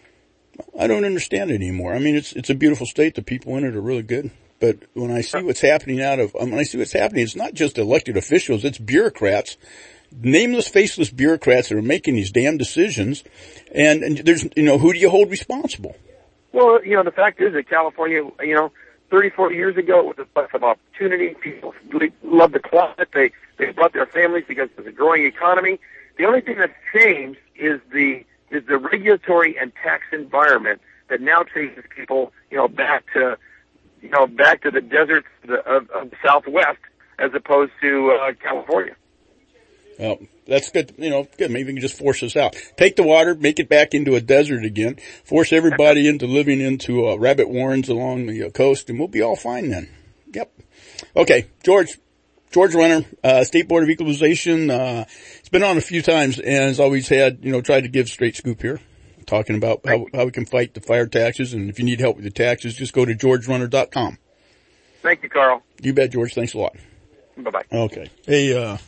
I don't understand it anymore. I mean, it's a beautiful state. The people in it are really good. But when I see what's happening it's not just elected officials, it's bureaucrats. Nameless, faceless bureaucrats that are making these damn decisions, and there's, who do you hold responsible? Well, the fact is that California, 30, 40 years ago, it was a place of opportunity. People loved the climate. They brought their families because it was a growing economy. The only thing that's changed is the regulatory and tax environment that now chases people, back to the deserts of the Southwest as opposed to California. Well, that's good. Good. Maybe we can just force us out. Take the water, make it back into a desert again, force everybody into living into rabbit warrens along the coast, and we'll be all fine then. Yep. Okay, George Runner, State Board of Equalization. It's been on a few times and has always had, tried to give straight scoop here, talking about how we can fight the fire taxes. And if you need help with the taxes, just go to georgerunner.com. Thank you, Carl. You bet, George. Thanks a lot. Bye-bye. Okay. Hey,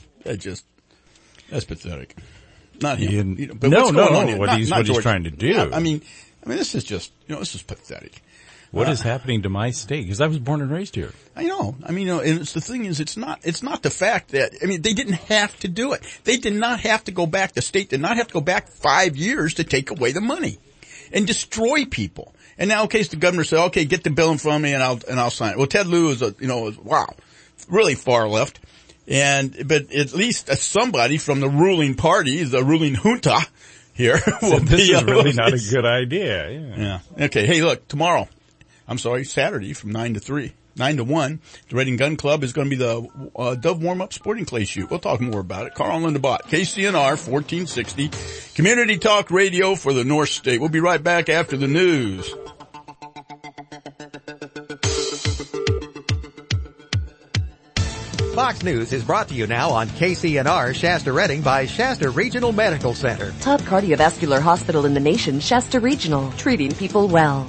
that's pathetic. Not him. But no, what's going on here? What he's trying to do. Yeah, I mean, this is just, this is pathetic. What is happening to my state? Because I was born and raised here. I know. I mean, and the thing is, it's not the fact that, they didn't have to do it. They did not have to go back, the state did not have to go back 5 years to take away the money and destroy people. And now, so the governor said, okay, get the bill in front of me and I'll sign it. Well, Ted Lieu is wow, really far left. But at least somebody from the ruling party, the ruling junta here, will this be is really not a good idea. Yeah. Okay. Hey, look, Saturday from 9 to 1, the Reading Gun Club is going to be the Dove Warm-Up Sporting Clay Shoot. We'll talk more about it. Carl and Linda Bott, KCNR 1460, Community Talk Radio for the North State. We'll be right back after the news. Fox News is brought to you now on KCNR Shasta Redding by Shasta Regional Medical Center. Top cardiovascular hospital in the nation, Shasta Regional, treating people well.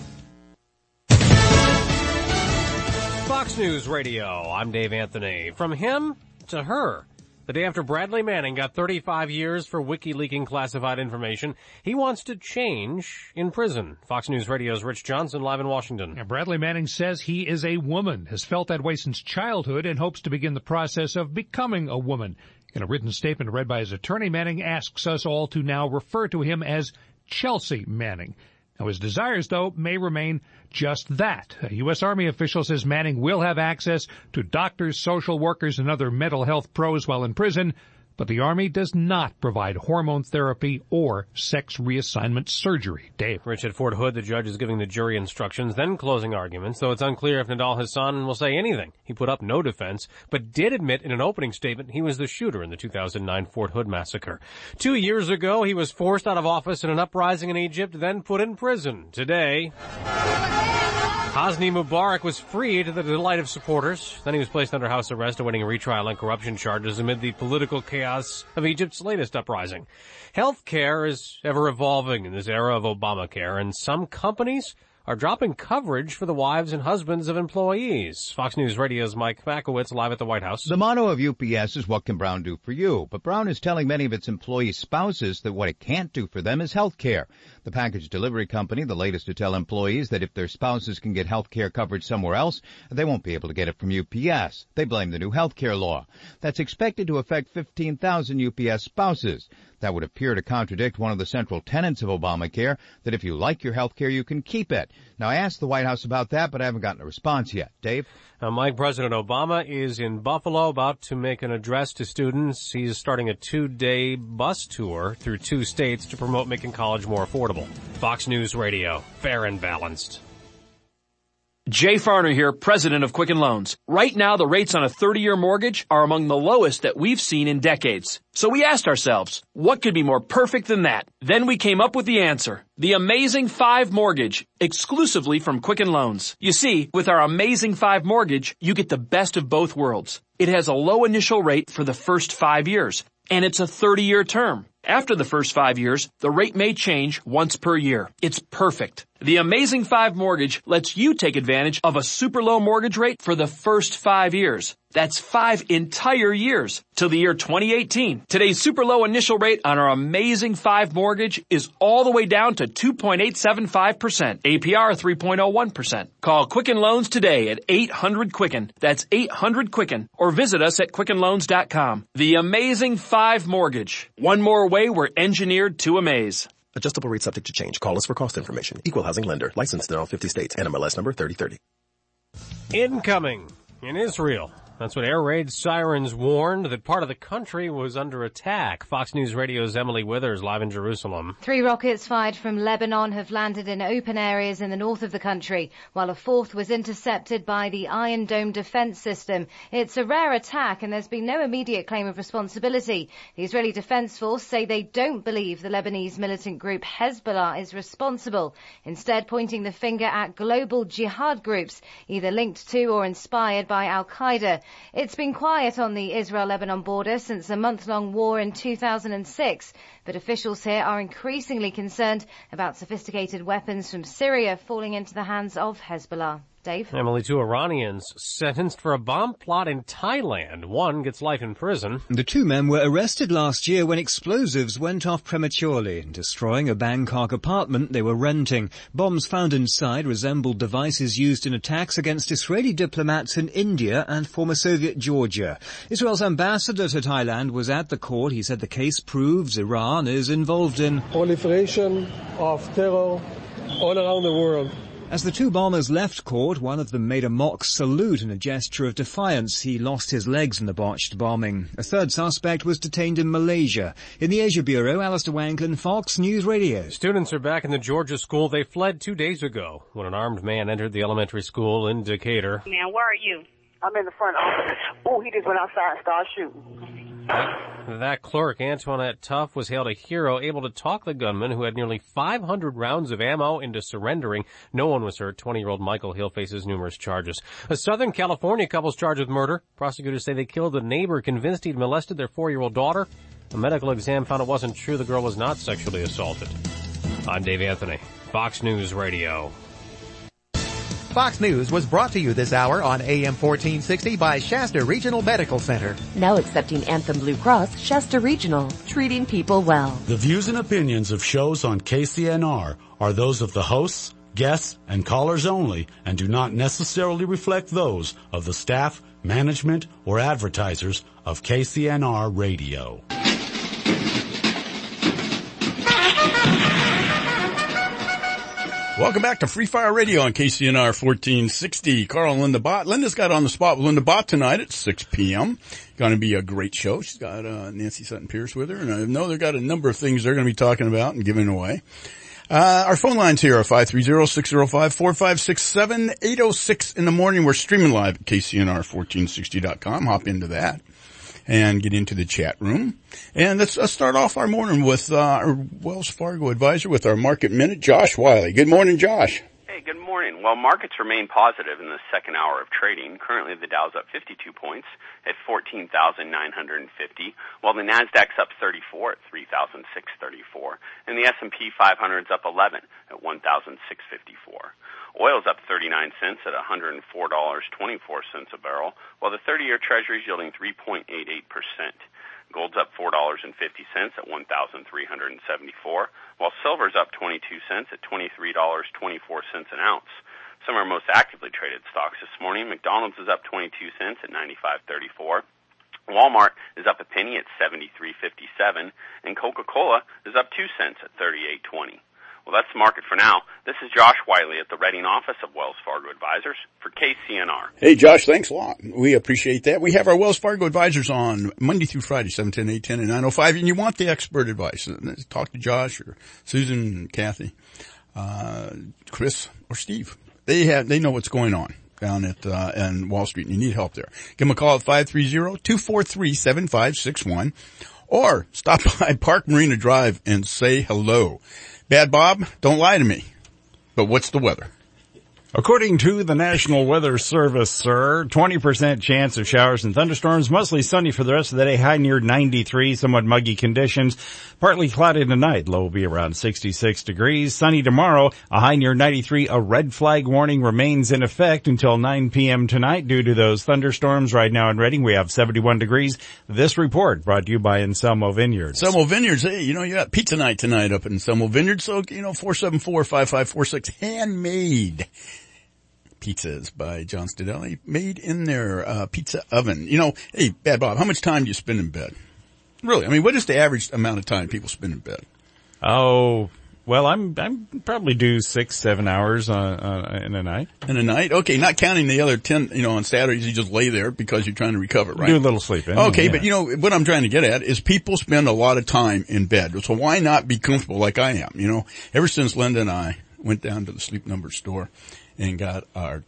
Fox News Radio, I'm Dave Anthony. From him to her. The day after Bradley Manning got 35 years for WikiLeaking classified information, he wants to change in prison. Fox News Radio's Rich Johnson live in Washington. And Bradley Manning says he is a woman, has felt that way since childhood, and hopes to begin the process of becoming a woman. In a written statement read by his attorney, Manning asks us all to now refer to him as Chelsea Manning. Now, his desires, though, may remain just that. A U.S. Army official says Manning will have access to doctors, social workers, and other mental health pros while in prison, but the Army does not provide hormone therapy or sex reassignment surgery. Dave. Rich, at Fort Hood, the judge is giving the jury instructions, then closing arguments, though it's unclear if Nidal Hassan will say anything. He put up no defense, but did admit in an opening statement he was the shooter in the 2009 Fort Hood massacre. 2 years ago, he was forced out of office in an uprising in Egypt, then put in prison. Today, Hosni Mubarak was freed to the delight of supporters. Then he was placed under house arrest awaiting a retrial on corruption charges amid the political chaos of Egypt's latest uprising. Healthcare is ever evolving in this era of Obamacare, and some companies are dropping coverage for the wives and husbands of employees. Fox News Radio's Mike Makowitz live at the White House. The motto of UPS is what can Brown do for you? But Brown is telling many of its employee spouses that what it can't do for them is health care. The package delivery company, the latest to tell employees that if their spouses can get health care coverage somewhere else, they won't be able to get it from UPS. They blame the new health care law. That's expected to affect 15,000 UPS spouses. That would appear to contradict one of the central tenets of Obamacare, that if you like your health care, you can keep it. Now, I asked the White House about that, but I haven't gotten a response yet. Dave? Mike, President Obama is in Buffalo about to make an address to students. He's starting a 2-day bus tour through 2 states to promote making college more affordable. Fox News Radio, fair and balanced. Jay Farner here, president of Quicken Loans. Right now, the rates on a 30-year mortgage are among the lowest that we've seen in decades. So we asked ourselves, what could be more perfect than that? Then we came up with the answer. The Amazing 5 Mortgage, exclusively from Quicken Loans. You see, with our Amazing 5 Mortgage, you get the best of both worlds. It has a low initial rate for the first 5 years, and it's a 30-year term. After the first 5 years, the rate may change once per year. It's perfect. The Amazing 5 Mortgage lets you take advantage of a super low mortgage rate for the first 5 years. That's 5 entire years till the year 2018. Today's super low initial rate on our Amazing 5 Mortgage is all the way down to 2.875%. APR 3.01%. Call Quicken Loans today at 800-QUICKEN. That's 800-QUICKEN. Or visit us at QuickenLoans.com. The Amazing 5 Mortgage. One more way we're engineered to amaze. Adjustable rate subject to change. Call us for cost information. Equal housing lender. Licensed in all 50 states. NMLS number 3030. Incoming in Israel. That's what air raid sirens warned, that part of the country was under attack. Fox News Radio's Emily Withers live in Jerusalem. 3 rockets fired from Lebanon have landed in open areas in the north of the country, while a 4th was intercepted by the Iron Dome defense system. It's a rare attack and there's been no immediate claim of responsibility. The Israeli Defense Force say they don't believe the Lebanese militant group Hezbollah is responsible, instead pointing the finger at global jihad groups, either linked to or inspired by Al-Qaeda. It's been quiet on the Israel-Lebanon border since a month-long war in 2006, but officials here are increasingly concerned about sophisticated weapons from Syria falling into the hands of Hezbollah. Dave? Emily, 2 Iranians sentenced for a bomb plot in Thailand. One gets life in prison. The 2 men were arrested last year when explosives went off prematurely, destroying a Bangkok apartment they were renting. Bombs found inside resembled devices used in attacks against Israeli diplomats in India and former Soviet Georgia. Israel's ambassador to Thailand was at the court. He said the case proves Iran is involved in proliferation of terror all around the world. As the two bombers left court, one of them made a mock salute in a gesture of defiance. He lost his legs in the botched bombing. A third suspect was detained in Malaysia. In the Asia Bureau, Alistair Wanklin, Fox News Radio. Students are back in the Georgia school they fled 2 days ago when an armed man entered the elementary school in Decatur. Man, where are you? I'm in the front office. Oh, he just went outside and started shooting. That clerk, Antoinette Tuff, was hailed a hero, able to talk the gunman who had nearly 500 rounds of ammo into surrendering. No one was hurt. 20-year-old Michael Hill faces numerous charges. A Southern California couple's charged with murder. Prosecutors say they killed a neighbor convinced he'd molested their 4-year-old daughter. A medical exam found it wasn't true. The girl was not sexually assaulted. I'm Dave Anthony, Fox News Radio. Fox News was brought to you this hour on AM 1460 by Shasta Regional Medical Center. Now accepting Anthem Blue Cross, Shasta Regional, treating people well. The views and opinions of shows on KCNR are those of the hosts, guests, and callers only and do not necessarily reflect those of the staff, management, or advertisers of KCNR Radio. Welcome back to Free Fire Radio on KCNR 1460. Carl and Linda Bott. Linda's got On the Spot with Linda Bott tonight at 6 p.m. Going to be a great show. She's got Nancy Sutton Pierce with her, and I know they've got a number of things they're going to be talking about and giving away. Our phone lines here are 530-605-4567, 8:06 in the morning. We're streaming live at KCNR1460.com. Hop into that and get into the chat room. And let's start off our morning with our Wells Fargo advisor with our Market Minute, Josh Wiley. Good morning, Josh. Hey, good morning. Well, markets remain positive in the second hour of trading. Currently, the Dow's up 52 points at 14,950, while the Nasdaq's up 34 at 3,634, and the S&P 500's up 11 at 1,654. Oil's up 39 cents at $104.24 a barrel, while the 30-year Treasury's yielding 3.88%. Gold's up $4.50 at $1,374, while silver's up 22 cents at $23.24 an ounce. Some of our most actively traded stocks this morning: McDonald's is up 22 cents at $95.34. Walmart is up a penny at $73.57, and Coca-Cola is up 2 cents at $38.20. Well, that's the market for now. This is Josh Wiley at the Reading office of Wells Fargo Advisors for KCNR. Hey, Josh, thanks a lot. We appreciate that. We have our Wells Fargo Advisors on Monday through Friday, 7:10, 8:10, and 9:05, and you want the expert advice. Talk to Josh or Susan, Kathy, Chris, or Steve. They know what's going on down at on Wall Street, and you need help there. Give them a call at 530-243-7561, or stop by Park Marina Drive and say hello. Bad Bob, don't lie to me. But what's the weather? According to the National Weather Service, sir, 20% chance of showers and thunderstorms, mostly sunny for the rest of the day, high near 93, somewhat muggy conditions, partly cloudy tonight, low will be around 66 degrees, sunny tomorrow, a high near 93, a red flag warning remains in effect until 9 p.m. tonight due to those thunderstorms. Right now in Reading, we have 71 degrees. This report brought to you by Anselmo Vineyards. Anselmo Vineyards, hey, you got pizza night tonight up at Anselmo Vineyards, so, 474-5546, handmade pizzas by John Stadelli, made in their pizza oven. Hey, Bad Bob, how much time do you spend in bed? Really, I mean, what is the average amount of time people spend in bed? Oh, well, I'm probably do 6-7 hours in a night. In a night? Okay, not counting the other 10, on Saturdays you just lay there because you're trying to recover, right? Do a little sleeping. Okay, yeah. But what I'm trying to get at is people spend a lot of time in bed. So why not be comfortable like I am? Ever since Linda and I went down to the Sleep Number store and got our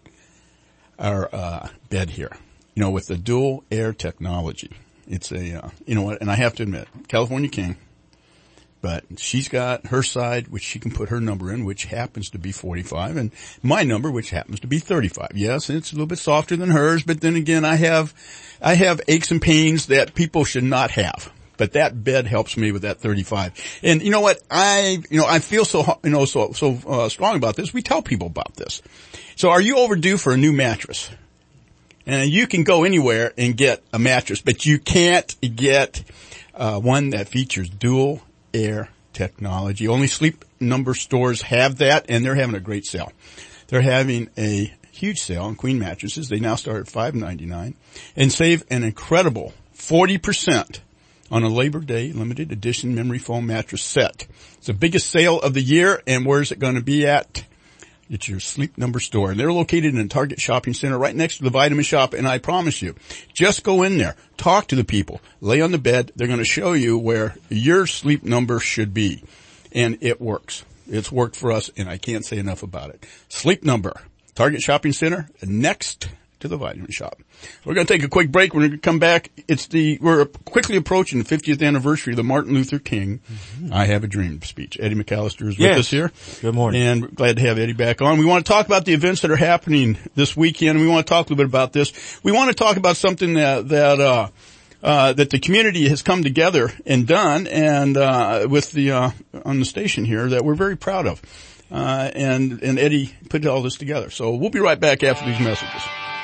bed here, with the dual air technology. It's a, and I have to admit, California King, but she's got her side, which she can put her number in, which happens to be 45, and my number, which happens to be 35. Yes, it's a little bit softer than hers, but then again, I have aches and pains that people should not have. But that bed helps me with that 35. And you know what? I feel so strong about this. We tell people about this. So are you overdue for a new mattress? And you can go anywhere and get a mattress, but you can't get one that features dual air technology. Only Sleep Number stores have that, and they're having a great sale. They're having a huge sale on queen mattresses. They now start at $5.99 and save an incredible 40% on a Labor Day limited edition memory foam mattress set. It's the biggest sale of the year, and where's it going to be at? It's your Sleep Number store. And they're located in a Target shopping center right next to the Vitamin Shop. And I promise you, just go in there, talk to the people, lay on the bed. They're going to show you where your sleep number should be. And it works. It's worked for us, and I can't say enough about it. Sleep Number, Target shopping center, next to the Vitamin Shop. We're going to take a quick break. We're going to come back. We're quickly approaching the 50th anniversary of the Martin Luther King I Have a Dream speech. Eddie McAllister is with us here. Good morning. And we're glad to have Eddie back on. We want to talk about the events that are happening this weekend. We want to talk a little bit about this. We want to talk about something that the community has come together and done, and with the on the station here, that we're very proud of. And Eddie put all this together. So we'll be right back after these messages.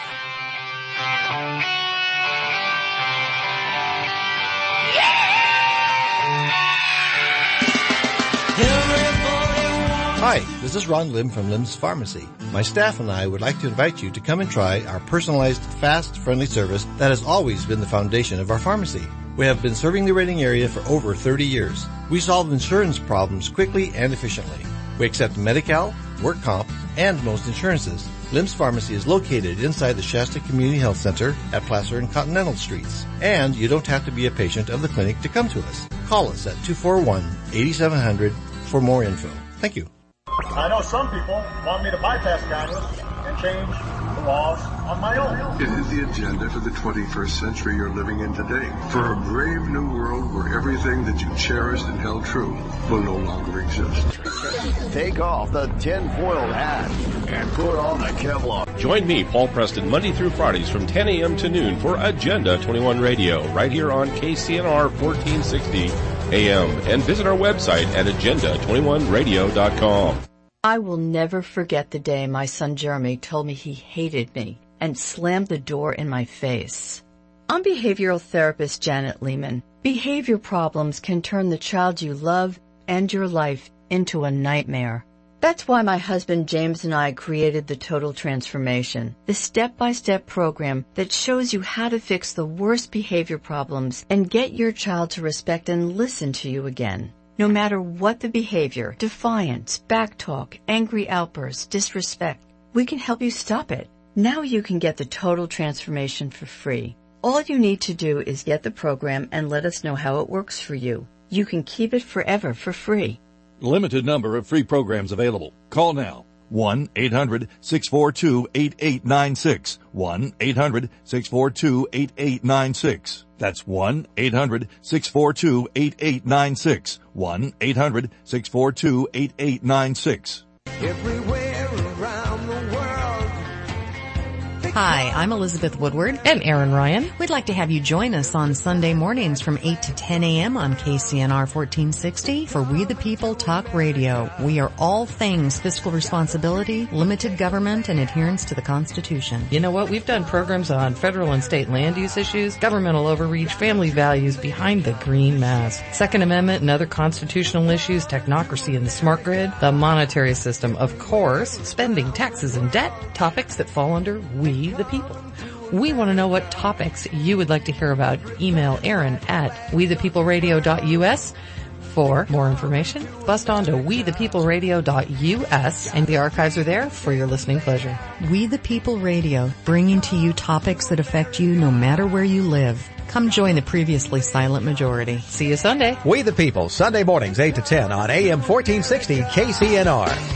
Hi, this is Ron Lim from Lim's Pharmacy. My staff and I would like to invite you to come and try our personalized, fast, friendly service that has always been the foundation of our pharmacy. We have been serving the Reading area for over 30 years. We solve insurance problems quickly and efficiently. We accept Medi-Cal, work comp, and most insurances. Lim's Pharmacy is located inside the Shasta Community Health Center at Placer and Continental Streets. And you don't have to be a patient of the clinic to come to us. Call us at 241-8700 for more info. Thank you. I know some people want me to bypass Congress and change the laws on my own. It is the agenda for the 21st century you're living in today. For a brave new world where everything that you cherished and held true will no longer exist. Take off the tinfoil hat and put on the Kevlar. Join me, Paul Preston, Monday through Fridays from 10 a.m. to noon for Agenda 21 Radio, right here on KCNR 1460 AM. And visit our website at agenda21radio.com. I will never forget the day my son Jeremy told me he hated me and slammed the door in my face. I'm behavioral therapist Janet Lehman. Behavior problems can turn the child you love and your life into a nightmare. That's why my husband James and I created the Total Transformation, the step-by-step program that shows you how to fix the worst behavior problems and get your child to respect and listen to you again. No matter what the behavior, defiance, backtalk, angry outbursts, disrespect, we can help you stop it. Now you can get the Total Transformation for free. All you need to do is get the program and let us know how it works for you. You can keep it forever for free. Limited number of free programs available. Call now. 1-800-642-8896. 1-800-642-8896. That's 1-800-642-8896. 1-800-642-8896. Everywhere around the world. Hi, I'm Elizabeth Woodward. And Aaron Ryan. We'd like to have you join us on Sunday mornings from 8 to 10 a.m. on KCNR 1460 for We the People Talk Radio. We are all things fiscal responsibility, limited government, and adherence to the Constitution. You know what? We've done programs on federal and state land use issues, governmental overreach, family values behind the green mask, Second Amendment and other constitutional issues, technocracy and the smart grid, the monetary system, of course, spending, taxes, and debt, topics that fall under We the People. We want to know what topics you would like to hear about. Email Aaron at wethepeopleradio.us for more information. Bust on to wethepeopleradio.us and the archives are there for your listening pleasure. We the People Radio, bringing to you topics that affect you no matter where you live. Come join the previously silent majority. See you Sunday. We the People, Sunday mornings 8 to 10 on AM 1460 KCNR.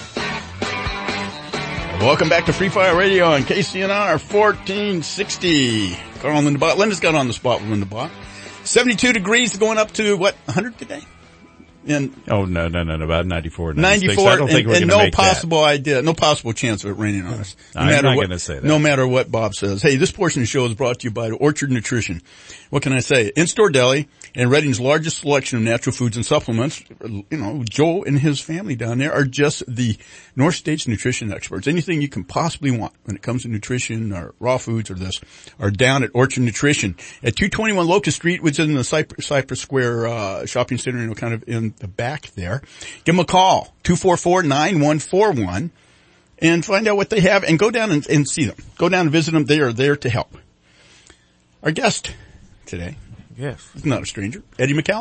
Welcome back to Free Fire Radio on KCNR 1460. Carl and Linda Bott. Linda's got on the spot with Linda Bott. 72 degrees going up to, 100 today? And no, about 94, 94, I don't think we're going to make that. No possible chance of it raining on us. I'm not going to say that. No matter what Bob says. Hey, this portion of the show is brought to you by Orchard Nutrition. What can I say? In-store deli and Reading's largest selection of natural foods and supplements. You know, Joe and his family down there are just the North States nutrition experts. Anything you can possibly want when it comes to nutrition or raw foods or this are down at Orchard Nutrition at 221 Locust Street, which is in the Cypress Square shopping center, you know, kind of in the back there. Give them a call, 244-9141, and find out what they have and go down and see them. Go down and visit them. They are there to help. Our guest today, yes, is not a stranger, Eddie McAllister.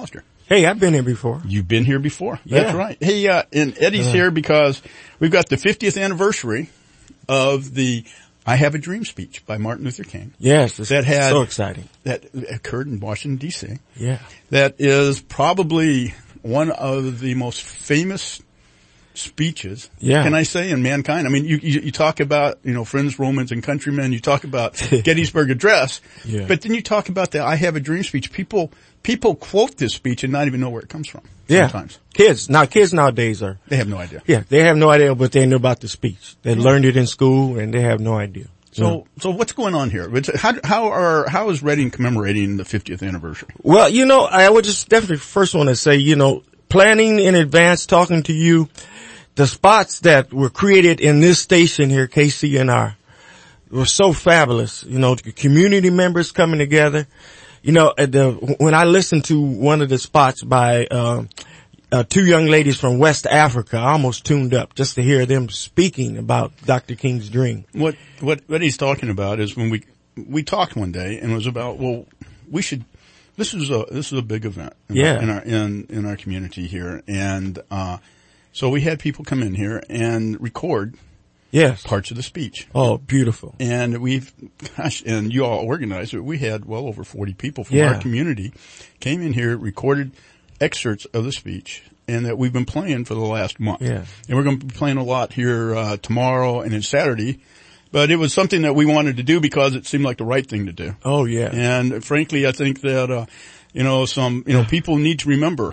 Hey, I've been here before. You've been here before. That's right. Hey, and Eddie's here because we've got the 50th anniversary of the I Have a Dream speech by Martin Luther King. Yes, so exciting. That occurred in Washington, D.C. Yeah. That is probably one of the most famous speeches, can I say, in mankind. I mean, you talk about, Friends, Romans, and Countrymen. You talk about Gettysburg Address. Yeah. But then you talk about the I Have a Dream speech. People quote this speech and not even know where it comes from. Yeah. Sometimes. Kids nowadays they have no idea. Yeah, they have no idea, but they know about the speech. They learned it in school and they have no idea. So what's going on here? How is Reading commemorating the 50th anniversary? Well, I would just definitely first want to say, planning in advance, talking to you, the spots that were created in this station here, KCNR, were so fabulous. The community members coming together. When I listened to one of the spots by, 2 young ladies from West Africa, I almost tuned up just to hear them speaking about Dr. King's dream. What he's talking about is when we talked one day and it was about, this is a big event in our community here. And, so we had people come in here and record parts of the speech. Oh, beautiful. And and you all organized it. We had well over 40 people from our community came in here, recorded excerpts of the speech, and that we've been playing for the last month. Yeah. And we're going to be playing a lot here, tomorrow and then Saturday. But it was something that we wanted to do because it seemed like the right thing to do. Oh, yeah. And frankly, I think that, people need to remember,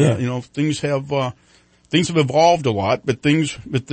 things have evolved a lot, but the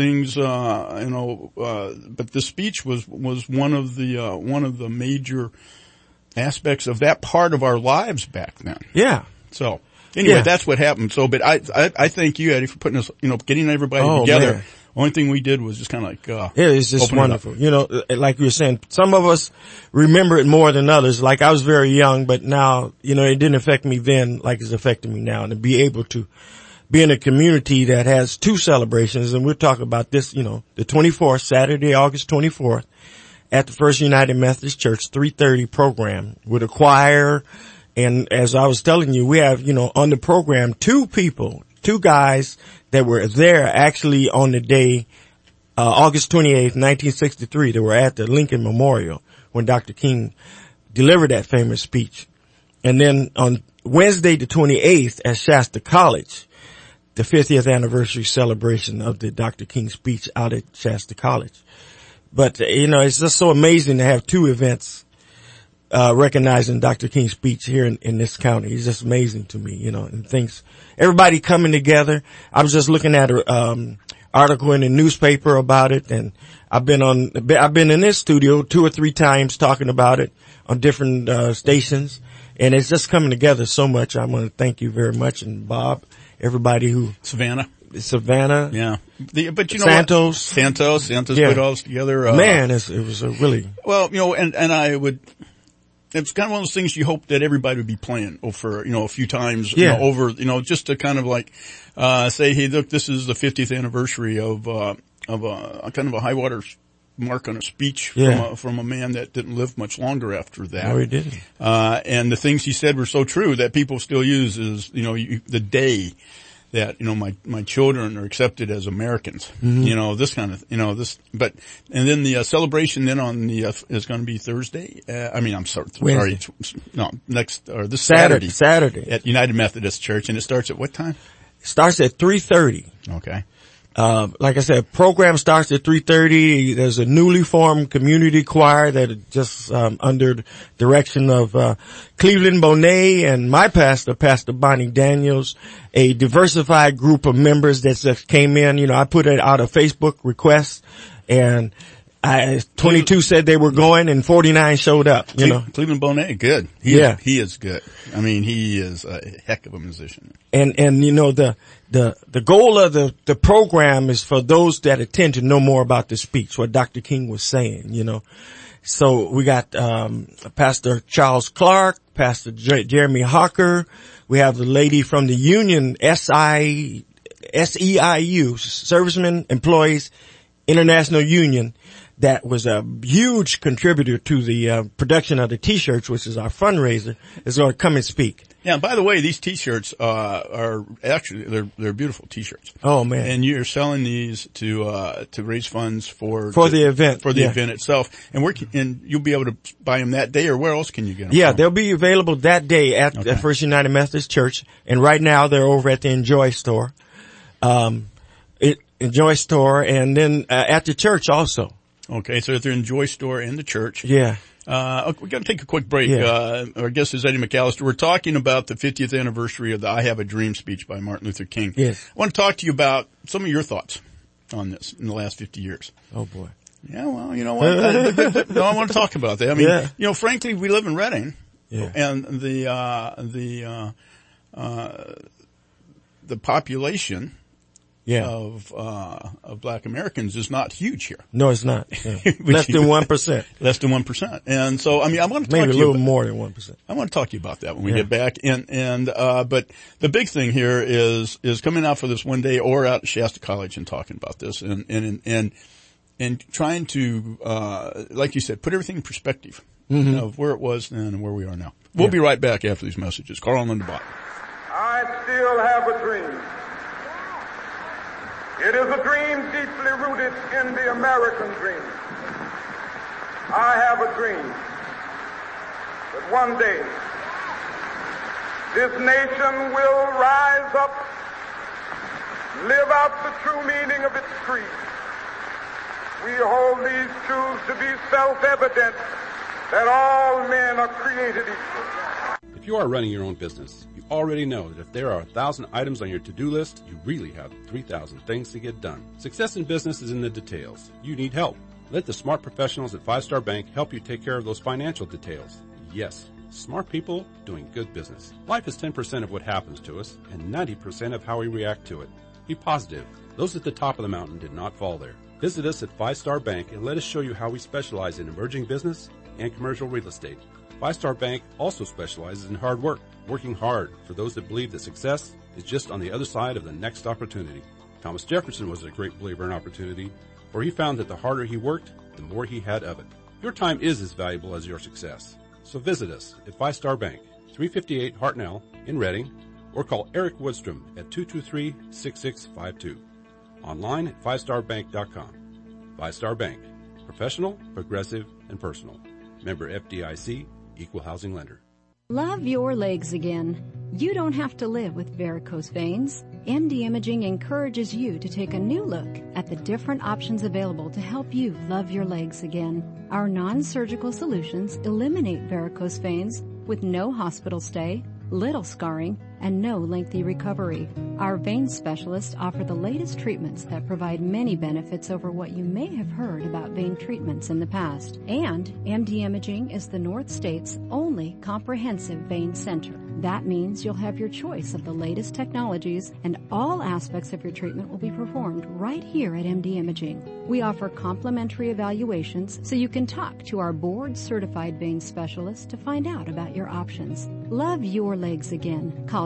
speech was one of the major aspects of that part of our lives back then. Yeah. So anyway, that's what happened. So, but I thank you, Eddie, for putting us, getting everybody together. Man. Only thing we did was just kind of like, it's just wonderful. Like you were saying, some of us remember it more than others. Like I was very young, but now, it didn't affect me then like it's affecting me now. And to be able to be in a community that has 2 celebrations, and we'll talk about this, the 24th, Saturday, August 24th, at the First United Methodist Church, 3:30 program with a choir. And as I was telling you, we have, on the program, 2 guys that were there actually on the day, August 28th, 1963, that were at the Lincoln Memorial when Dr. King delivered that famous speech. And then on Wednesday the 28th at Shasta College, the 50th anniversary celebration of the Dr. King speech out at Shasta College. But, it's just so amazing to have 2 events, recognizing Dr. King's speech here in this county. It's just amazing to me, and things, everybody coming together. I was just looking at a, article in the newspaper about it, and I've been in this studio 2 or 3 times talking about it on different, stations, and it's just coming together so much. I want to thank you very much, and Bob, everybody who Savannah. Yeah. But Santos put all this together. Man, it was a really. Well, and it's kind of one of those things you hope that everybody would be playing for, a few times, over, just to kind of like, say, hey, look, this is the 50th anniversary of a kind of a high water mark on a speech from a man that didn't live much longer after that. No, he didn't. And the things he said were so true that people still use is, the day that, my children are accepted as Americans. Mm-hmm. This kind of, and then the celebration then on the, is going to be Thursday. This Saturday at United Methodist Church, and it starts at what time? It starts at 3:30. Okay. Like I said, program starts at 3:30. There's a newly formed community choir that just, under the direction of, Cleveland Bonet and my pastor, Pastor Bonnie Daniels, a diversified group of members that just came in. I put it out a Facebook request, and 22 said they were going and 49 showed up, Cleveland Bonet, good. He is good. I mean, he is a heck of a musician. And the goal of the program is for those that attend to know more about the speech, what Dr. King was saying, So we got, Pastor Charles Clark, Pastor Jeremy Hawker. We have the lady from the union, SEIU, Servicemen Employees International Union, that was a huge contributor to the production of the T-shirts, which is our fundraiser, is going to come and speak. Yeah, and by the way, these T-shirts are actually they're beautiful T-shirts. Oh man! And you're selling these to raise funds for the event, event itself. And you'll be able to buy them that day, or where else can you get them? Yeah, they'll be available that day at First United Methodist Church, and right now they're over at the Enjoy store, Enjoy store, and then at the church also. Okay, so at the Enjoy store and the church. Yeah. We're going to take a quick break. Yeah. Our guest is Eddie McAllister. We're talking about the 50th anniversary of the I Have a Dream speech by Martin Luther King. Yes. I want to talk to you about some of your thoughts on this in the last 50 years. Oh boy. Yeah, well, you know what? No, I want to talk about that. I mean, you know, frankly, we live in Reading. Yeah. And the population of black Americans is not huge here. No, it's not. Yeah. Less than 1%. Less than 1%. And so, I mean, I want to talk to you maybe a little more than 1%. I want to talk to you about that when we get back. But the big thing here is coming out for this one day or out at Shasta College and talking about this and trying to, like you said, put everything in perspective of where it was then and where we are now. We'll be right back after these messages. Carl and Linda Bott. I still have a dream. It is a dream deeply rooted in the American dream. I have a dream that one day this nation will rise up, live out the true meaning of its creed. We hold these truths to be self-evident that all men are created equal. If you are running your own business, you already know that if there are 1,000 items on your to-do list, you really have 3,000 things to get done. Success in business is in the details. You need help. Let the smart professionals at Five Star Bank help you take care of those financial details. Yes, smart people doing good business. Life is 10% of what happens to us and 90% of how we react to it. Be positive. Those at the top of the mountain did not fall there. Visit us at Five Star Bank and let us show you how we specialize in emerging business and commercial real estate. Five Star Bank also specializes in hard work, working hard for those that believe that success is just on the other side of the next opportunity. Thomas Jefferson was a great believer in opportunity, for he found that the harder he worked, the more he had of it. Your time is as valuable as your success. So visit us at Five Star Bank, 358 Hartnell in Reading, or call Eric Woodstrom at 223-6652. Online at fivestarbank.com. Five Star Bank. Professional, progressive, and personal. Member FDIC, Equal Housing Lender. Love your legs again. You don't have to live with varicose veins. MD Imaging encourages you to take a new look at the different options available to help you love your legs again. Our non-surgical solutions eliminate varicose veins with no hospital stay, little scarring, and no lengthy recovery. Our vein specialists offer the latest treatments that provide many benefits over what you may have heard about vein treatments in the past. And MD Imaging is the North State's only comprehensive vein center. That means you'll have your choice of the latest technologies, and all aspects of your treatment will be performed right here at MD Imaging. We offer complimentary evaluations so you can talk to our board-certified vein specialist to find out about your options. Love your legs again. Call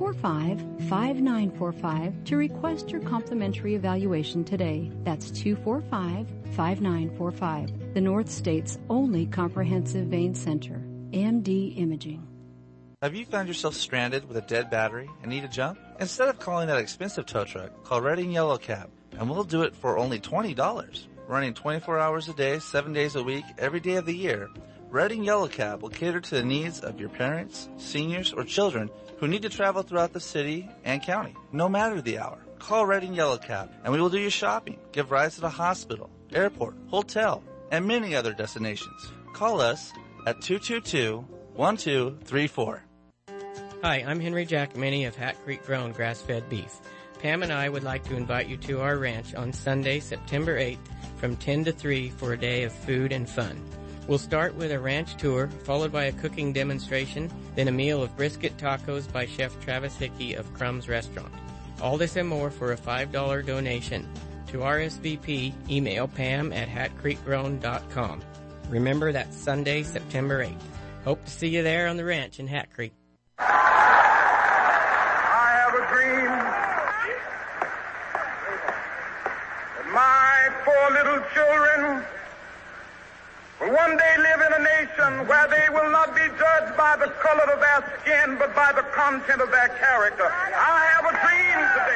245-5945 to request your complimentary evaluation today. That's 245-5945. The North State's only comprehensive vein center, MD Imaging. Have you found yourself stranded with a dead battery and need a jump? Instead of calling that expensive tow truck, call Reading Yellow Cab, and we'll do it for only $20. Running 24 hours a day, 7 days a week, every day of the year, Reading Yellow Cab will cater to the needs of your parents, seniors, or children who need to travel throughout the city and county, no matter the hour. Call Reading Yellow Cab, and we will do your shopping, give rides to the hospital, airport, hotel, and many other destinations. Call us at 222-1234. Hi, I'm Henry Jackmany of Hat Creek Grown Grass-Fed Beef. Pam and I would like to invite you to our ranch on Sunday, September 8th from 10 to 3 for a day of food and fun. We'll start with a ranch tour, followed by a cooking demonstration, then a meal of brisket tacos by Chef Travis Hickey of Crumb's Restaurant. All this and more for a $5 donation. To RSVP, email pam@hatcreekgrown.com. Remember, that's Sunday, September 8th. Hope to see you there on the ranch in Hat Creek. I have a dream that my 4 little children will one day live in a nation where they will not be judged by the color of their skin, but by the content of their character. I have a dream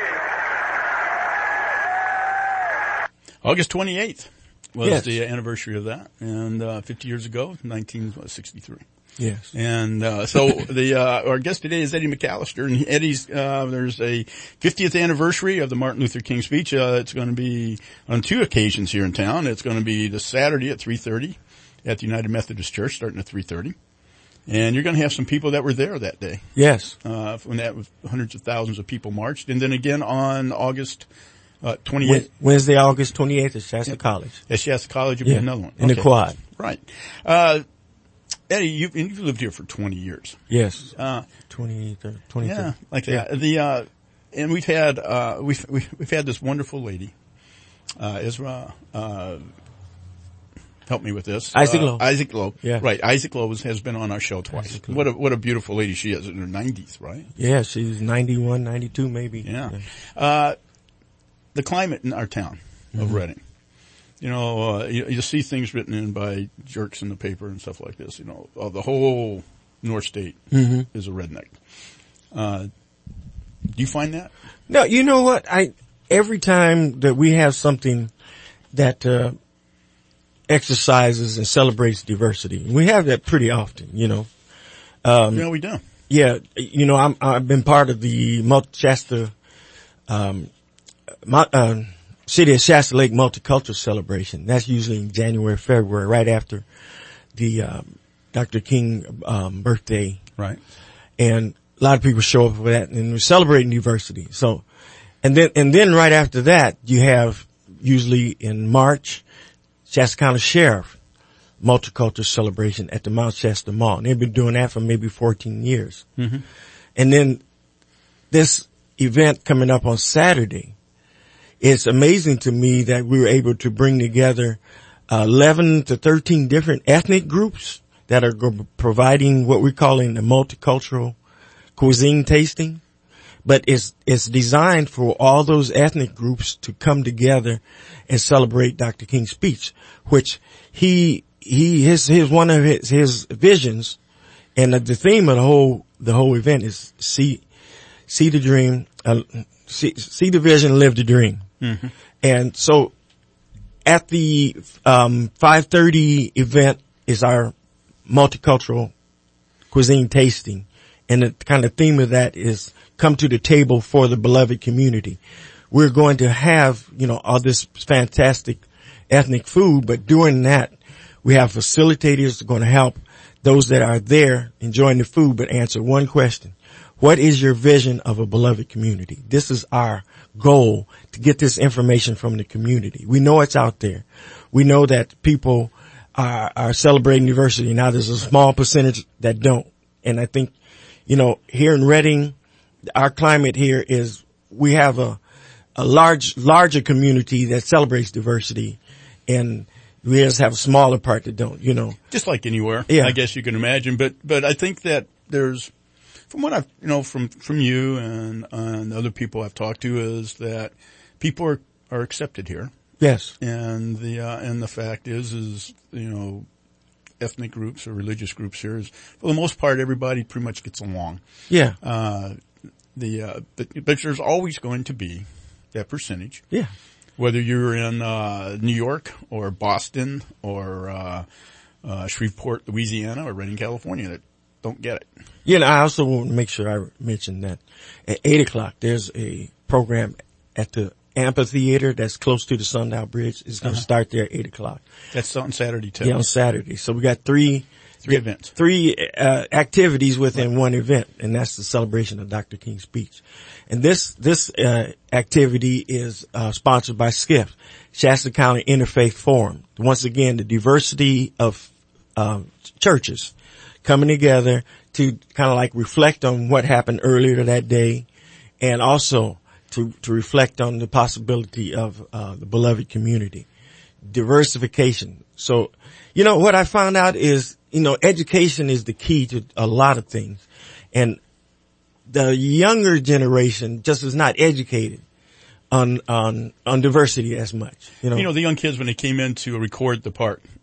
today. August 28th was Yes. the anniversary of that, and 50 years ago, 1963. Yes. And so our guest today is Eddie McAllister, and Eddie's there's a 50th anniversary of the Martin Luther King speech. It's going to be on 2 occasions here in town. It's going to be this Saturday at 3:30 at the United Methodist Church, starting at 3:30. And you're going to have some people that were there that day. Yes. When that was hundreds of thousands of people marched, and then again on August 28th. Wednesday, August 28th at Shasta College. At Shasta College, will be another one. In the quad. Right. Eddie, you've lived here for 20 years. Yes. 23. Yeah, like that. And we've had this wonderful lady, Ezra, help me with this. Isaac Lowe. Isaac Lowe. Yeah. Right. Isaac Lowe has been on our show twice. What a beautiful lady she is in her 90s, right? Yeah, she's 91, 92 maybe. Yeah. The climate in our town of Reading. You know, you see things written in by jerks in the paper and stuff like this. You know, the whole North State is a redneck. Do you find that? No, you know what? Every time that we have something that exercises and celebrates diversity, we have that pretty often. You know. Yeah, we do. Yeah, you know, I've been part of the Shasta, City of Shasta Lake Multicultural Celebration. That's usually in January, February, right after the Dr. King birthday. Right. And a lot of people show up for that, and we're celebrating diversity. So, and then right after that, you have usually in March, Shasta County Sheriff Multicultural Celebration at the Mount Shasta Mall. And they've been doing that for maybe 14 years. Mm-hmm. And then this event coming up on Saturday, it's amazing to me that we were able to bring together 11 to 13 different ethnic groups that are providing what we're calling the multicultural cuisine tasting. But it's designed for all those ethnic groups to come together and celebrate Dr. King's speech, which his one of his visions, and the theme of the whole event is see the dream, see the vision, live the dream. Mm-hmm. And so at the 5:30 event is our multicultural cuisine tasting, and the kind of theme of that is come to the table for the beloved community. We're going to have, you know, all this fantastic ethnic food, but during that we have facilitators that are going to help those that are there enjoying the food, but answer one question. What is your vision of a beloved community? This is our goal, to get this information from the community. We know it's out there. We know that people are celebrating diversity. Now there's a small percentage that don't. And I think, you know, here in Reading, our climate here is we have a larger community that celebrates diversity, and we just have a smaller part that don't, you know. Just like anywhere, yeah. I guess you can imagine. But I think that there's, from what I've, you know, from you and other people I've talked to, is that people are accepted here. Yes. And the fact is, you know, ethnic groups or religious groups here is, for the most part, everybody pretty much gets along. Yeah. But there's always going to be that percentage. Yeah. Whether you're in, New York or Boston or, Shreveport, Louisiana, or Redding, California, that don't get it. Yeah, and I also want to make sure I mention that at 8:00 there's a program at the amphitheater that's close to the Sundial Bridge. It's going to start there at 8:00. That's on Saturday too. Yeah, on Saturday. So we got three events, activities within one event, and that's the celebration of Dr. King's speech. And this activity is sponsored by SCIF, Shasta County Interfaith Forum. Once again, the diversity of churches coming together to kind of like reflect on what happened earlier that day, and also to reflect on the possibility of the beloved community. Diversification. So, you know, what I found out is, you know, education is the key to a lot of things. And the younger generation just is not educated on diversity as much. You know, the young kids, when they came in to record the part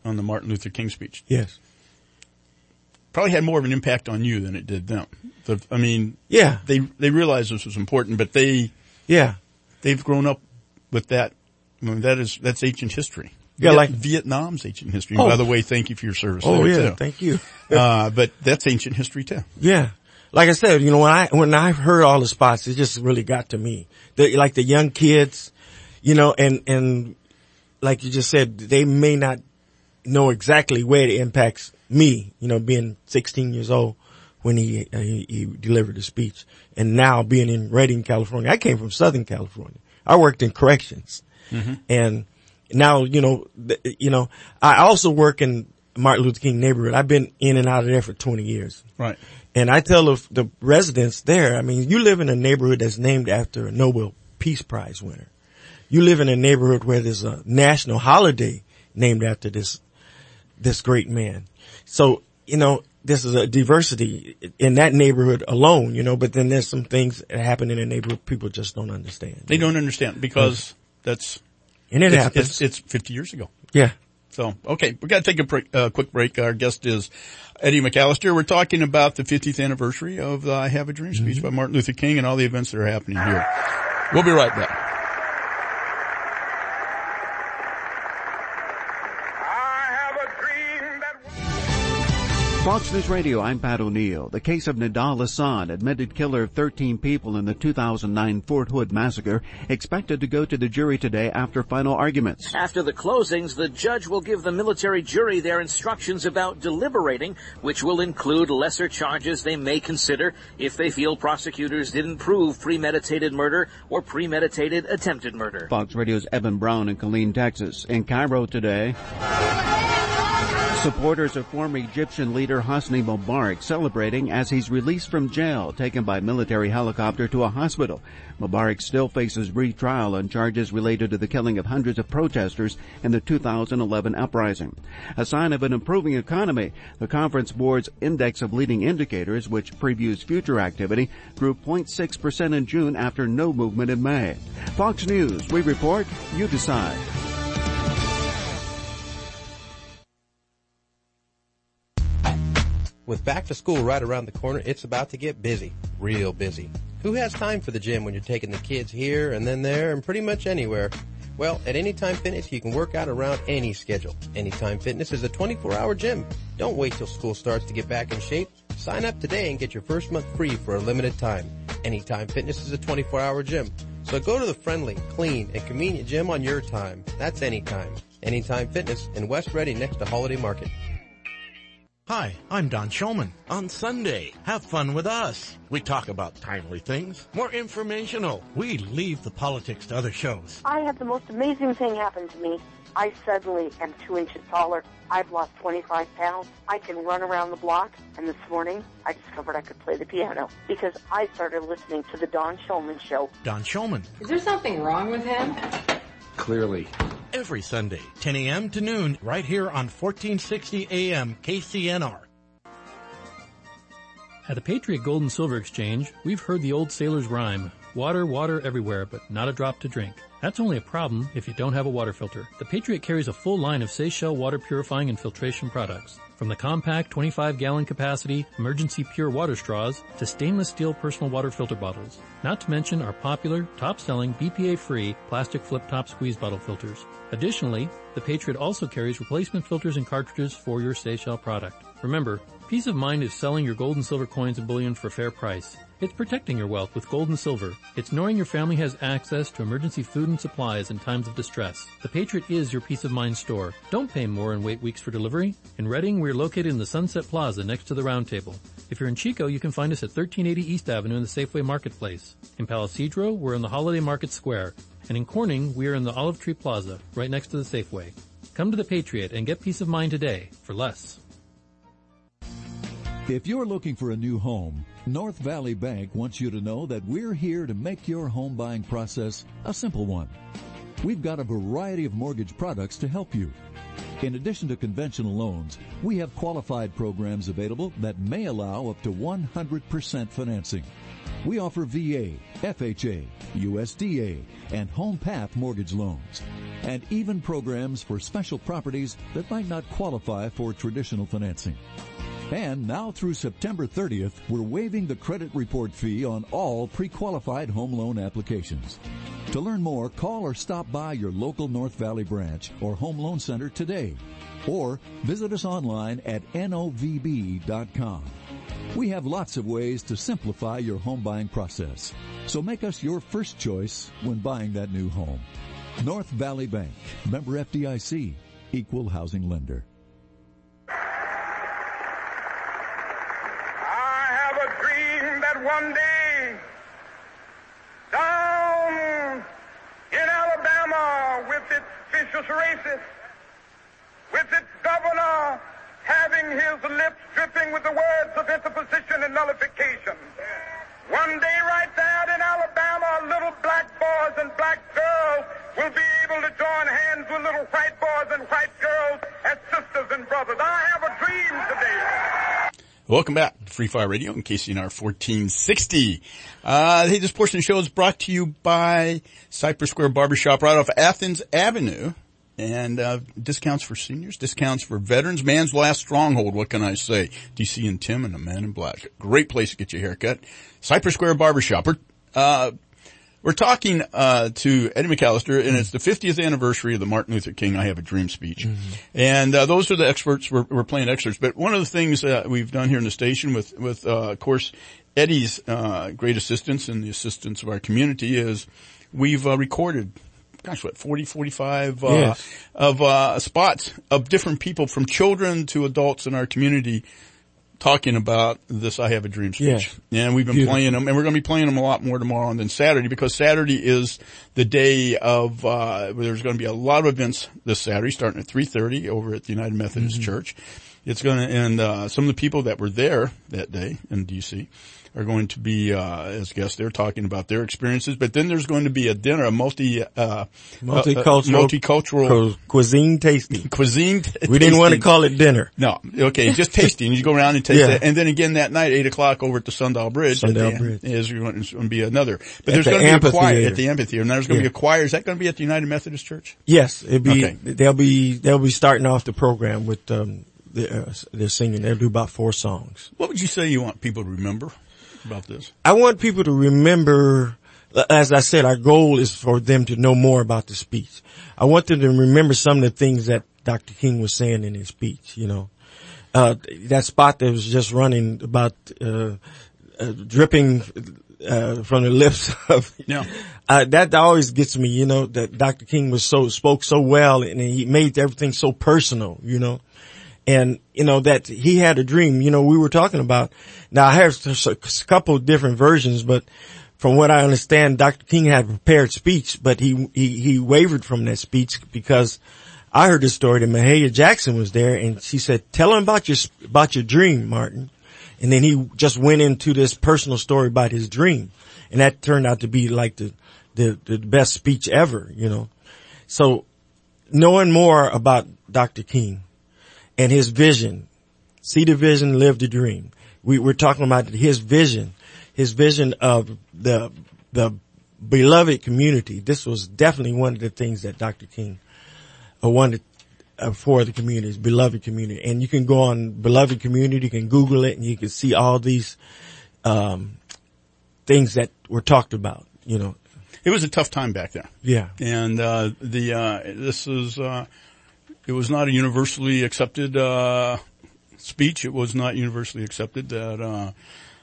on the Martin Luther King speech. Yes. Probably had more of an impact on you than it did them. Yeah. They realized this was important, but they've grown up with that. I mean, that's ancient history. Yeah, like Vietnam's ancient history. By the way, thank you for your service. Oh, there, yeah, too. thank you. But that's ancient history too. Yeah. Like I said, when I heard all the spots, it just really got to me. Like the young kids, and like you just said, they may not know exactly where it impacts me, being 16 years old when he delivered the speech, and now being in Redding, California. I came from Southern California. I worked in corrections. Mm-hmm. And now, I also work in Martin Luther King neighborhood. I've been in and out of there for 20 years. Right. And I tell the residents there, I mean, you live in a neighborhood that's named after a Nobel Peace Prize winner. You live in a neighborhood where there's a national holiday named after this great man. So, this is a diversity in that neighborhood alone, but then there's some things that happen in the neighborhood people just don't understand. They don't understand because it happens. It's 50 years ago. Yeah. So, okay, we got to take a quick break. Our guest is Eddie McAllister. We're talking about the 50th anniversary of the I Have a Dream speech by Martin Luther King and all the events that are happening here. We'll be right back. Fox News Radio, I'm Pat O'Neill. The case of Nidal Hasan, admitted killer of 13 people in the 2009 Fort Hood massacre, expected to go to the jury today after final arguments. After the closings, the judge will give the military jury their instructions about deliberating, which will include lesser charges they may consider if they feel prosecutors didn't prove premeditated murder or premeditated attempted murder. Fox Radio's Evan Brown in Killeen, Texas. In Cairo today, supporters of former Egyptian leader Hosni Mubarak celebrating as he's released from jail, taken by military helicopter to a hospital. Mubarak still faces retrial on charges related to the killing of hundreds of protesters in the 2011 uprising. A sign of an improving economy, the Conference Board's Index of Leading Indicators, which previews future activity, grew 0.6% in June after no movement in May. Fox News, we report, you decide. With back to school right around the corner, it's about to get busy. Real busy. Who has time for the gym when you're taking the kids here and then there and pretty much anywhere? Well, at Anytime Fitness, you can work out around any schedule. Anytime Fitness is a 24-hour gym. Don't wait till school starts to get back in shape. Sign up today and get your first month free for a limited time. Anytime Fitness is a 24-hour gym. So go to the friendly, clean, and convenient gym on your time. That's Anytime. Anytime Fitness in West Reading next to Holiday Market. Hi, I'm Don Shulman. On Sunday, have fun with us. We talk about timely things, more informational. We leave the politics to other shows. I had the most amazing thing happen to me. I suddenly am 2 inches taller. I've lost 25 pounds. I can run around the block. And this morning, I discovered I could play the piano because I started listening to the Don Shulman Show. Don Shulman. Is there something wrong with him? Clearly. Every Sunday, 10 a.m. to noon, right here on 1460 a.m. KCNR. At the Patriot Gold and Silver Exchange, we've heard the old sailor's rhyme, water, water everywhere, but not a drop to drink. That's only a problem if you don't have a water filter. The Patriot carries a full line of Seychelles water purifying and filtration products. From the compact 25-gallon capacity emergency pure water straws to stainless steel personal water filter bottles. Not to mention our popular, top-selling, BPA-free plastic flip-top squeeze bottle filters. Additionally, the Patriot also carries replacement filters and cartridges for your Seychelles product. Remember, peace of mind is selling your gold and silver coins and bullion for a fair price. It's protecting your wealth with gold and silver. It's knowing your family has access to emergency food and supplies in times of distress. The Patriot is your peace of mind store. Don't pay more and wait weeks for delivery. In Reading, we're located in the Sunset Plaza next to the Round Table. If you're in Chico, you can find us at 1380 East Avenue in the Safeway Marketplace. In Palo Cedro, we're in the Holiday Market Square. And in Corning, we are in the Olive Tree Plaza, right next to the Safeway. Come to the Patriot and get peace of mind today for less. If you're looking for a new home, North Valley Bank wants you to know that we're here to make your home buying process a simple one. We've got a variety of mortgage products to help you. In addition to conventional loans, we have qualified programs available that may allow up to 100% financing. We offer VA, FHA, USDA, and Home Path mortgage loans. and even programs for special properties that might not qualify for traditional financing. And now through September 30th, we're waiving the credit report fee on all pre-qualified home loan applications. To learn more, call or stop by your local North Valley branch or home loan center today, or visit us online at novb.com. We have lots of ways to simplify your home buying process, so make us your first choice when buying that new home. North Valley Bank, member FDIC, equal housing lender. One day, down in Alabama, with its vicious racists, with its governor having his lips dripping with the words of interposition and nullification. One day right there in Alabama, little black boys and black girls will be able to join hands with little white boys and white girls as sisters and brothers. I have a dream today. Welcome back to Free Fire Radio on KCNR 1460. Hey, this portion of the show is brought to you by Cypress Square Barbershop right off Athens Avenue. And discounts for seniors, discounts for veterans. Man's last stronghold, what can I say? DC and Tim and the Man in Black. Great place to get your haircut. Cypress Square Barbershop. We're talking to Eddie McAllister, and it's the 50th anniversary of the Martin Luther King I Have a Dream speech. Mm-hmm. And those are the experts. We're playing excerpts. But one of the things that we've done here in the station with of course, Eddie's great assistance and the assistance of our community is we've recorded 45 spots of different people, from children to adults in our community, talking about this I Have a Dream speech. Yeah. And we've been playing them, and we're going to be playing them a lot more tomorrow than Saturday, because Saturday is the day of, there's going to be a lot of events this Saturday, starting at 3:30 over at the United Methodist Church. It's going to, and some of the people that were there that day in D.C. are going to be, as guests, they're talking about their experiences. But then there's going to be a dinner, a multicultural cuisine tasting. We didn't want to call it dinner. No. Okay. Just tasting. You go around and taste it. And then again that night, 8:00 over at the Sundial Bridge. Is going to be another. But there's going to be a choir at the amphitheater. And there's going to be a choir. Is that going to be at the United Methodist Church? Yes. It'll be, they'll be starting off the program with, they're singing. They'll do about 4 songs. What would you say you want people to remember about this? I want people to remember, as I said, our goal is for them to know more about the speech. I want them to remember some of the things that Dr. King was saying in his speech, you know. That spot that was just running about, dripping, from the lips of, that always gets me, you know, that Dr. King spoke so well, and he made everything so personal, you know. And, you know, that he had a dream, you know, we were talking about. Now, I have a couple of different versions, but from what I understand, Dr. King had a prepared speech, but he wavered from that speech, because I heard the story that Mahalia Jackson was there, and she said, tell him about your dream, Martin. And then he just went into this personal story about his dream. And that turned out to be like the best speech ever, you know. So knowing more about Dr. King and his vision, see the vision, live the dream. We're talking about his vision of the beloved community. This was definitely one of the things that Dr. King wanted for the community, his beloved community. And you can go on Beloved Community, you can Google it, and you can see all these things that were talked about, you know. It was a tough time back there. Yeah. And it was not a universally accepted speech. It was not universally accepted that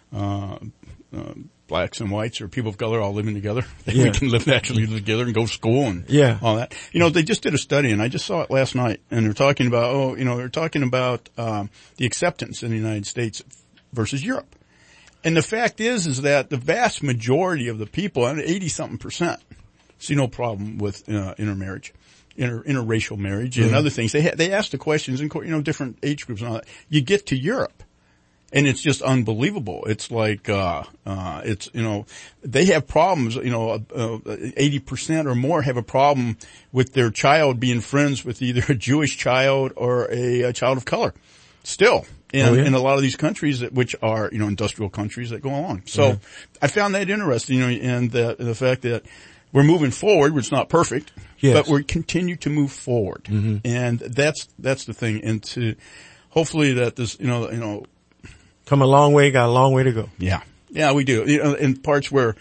blacks and whites or people of color all living together. We can live naturally together and go to school and all that. You know, they just did a study, and I just saw it last night, and they're talking about the acceptance in the United States versus Europe. And the fact is that the vast majority of the people, 80-something%, see no problem with intermarriage. Interracial marriage and other things. They asked the questions in, you know, different age groups and all that. You get to Europe, and it's just unbelievable. It's like, it's, you know, they have problems, you know, 80% or more have a problem with their child being friends with either a Jewish child or a child of color. Still. In a lot of these countries which are, you know, industrial countries that go along. So I found that interesting, you know, and the fact that we're moving forward. It's not perfect, yes, but we continue to move forward. Mm-hmm. And that's the thing. And to hopefully that this, come a long way, got a long way to go. Yeah. Yeah, we do. In parts where,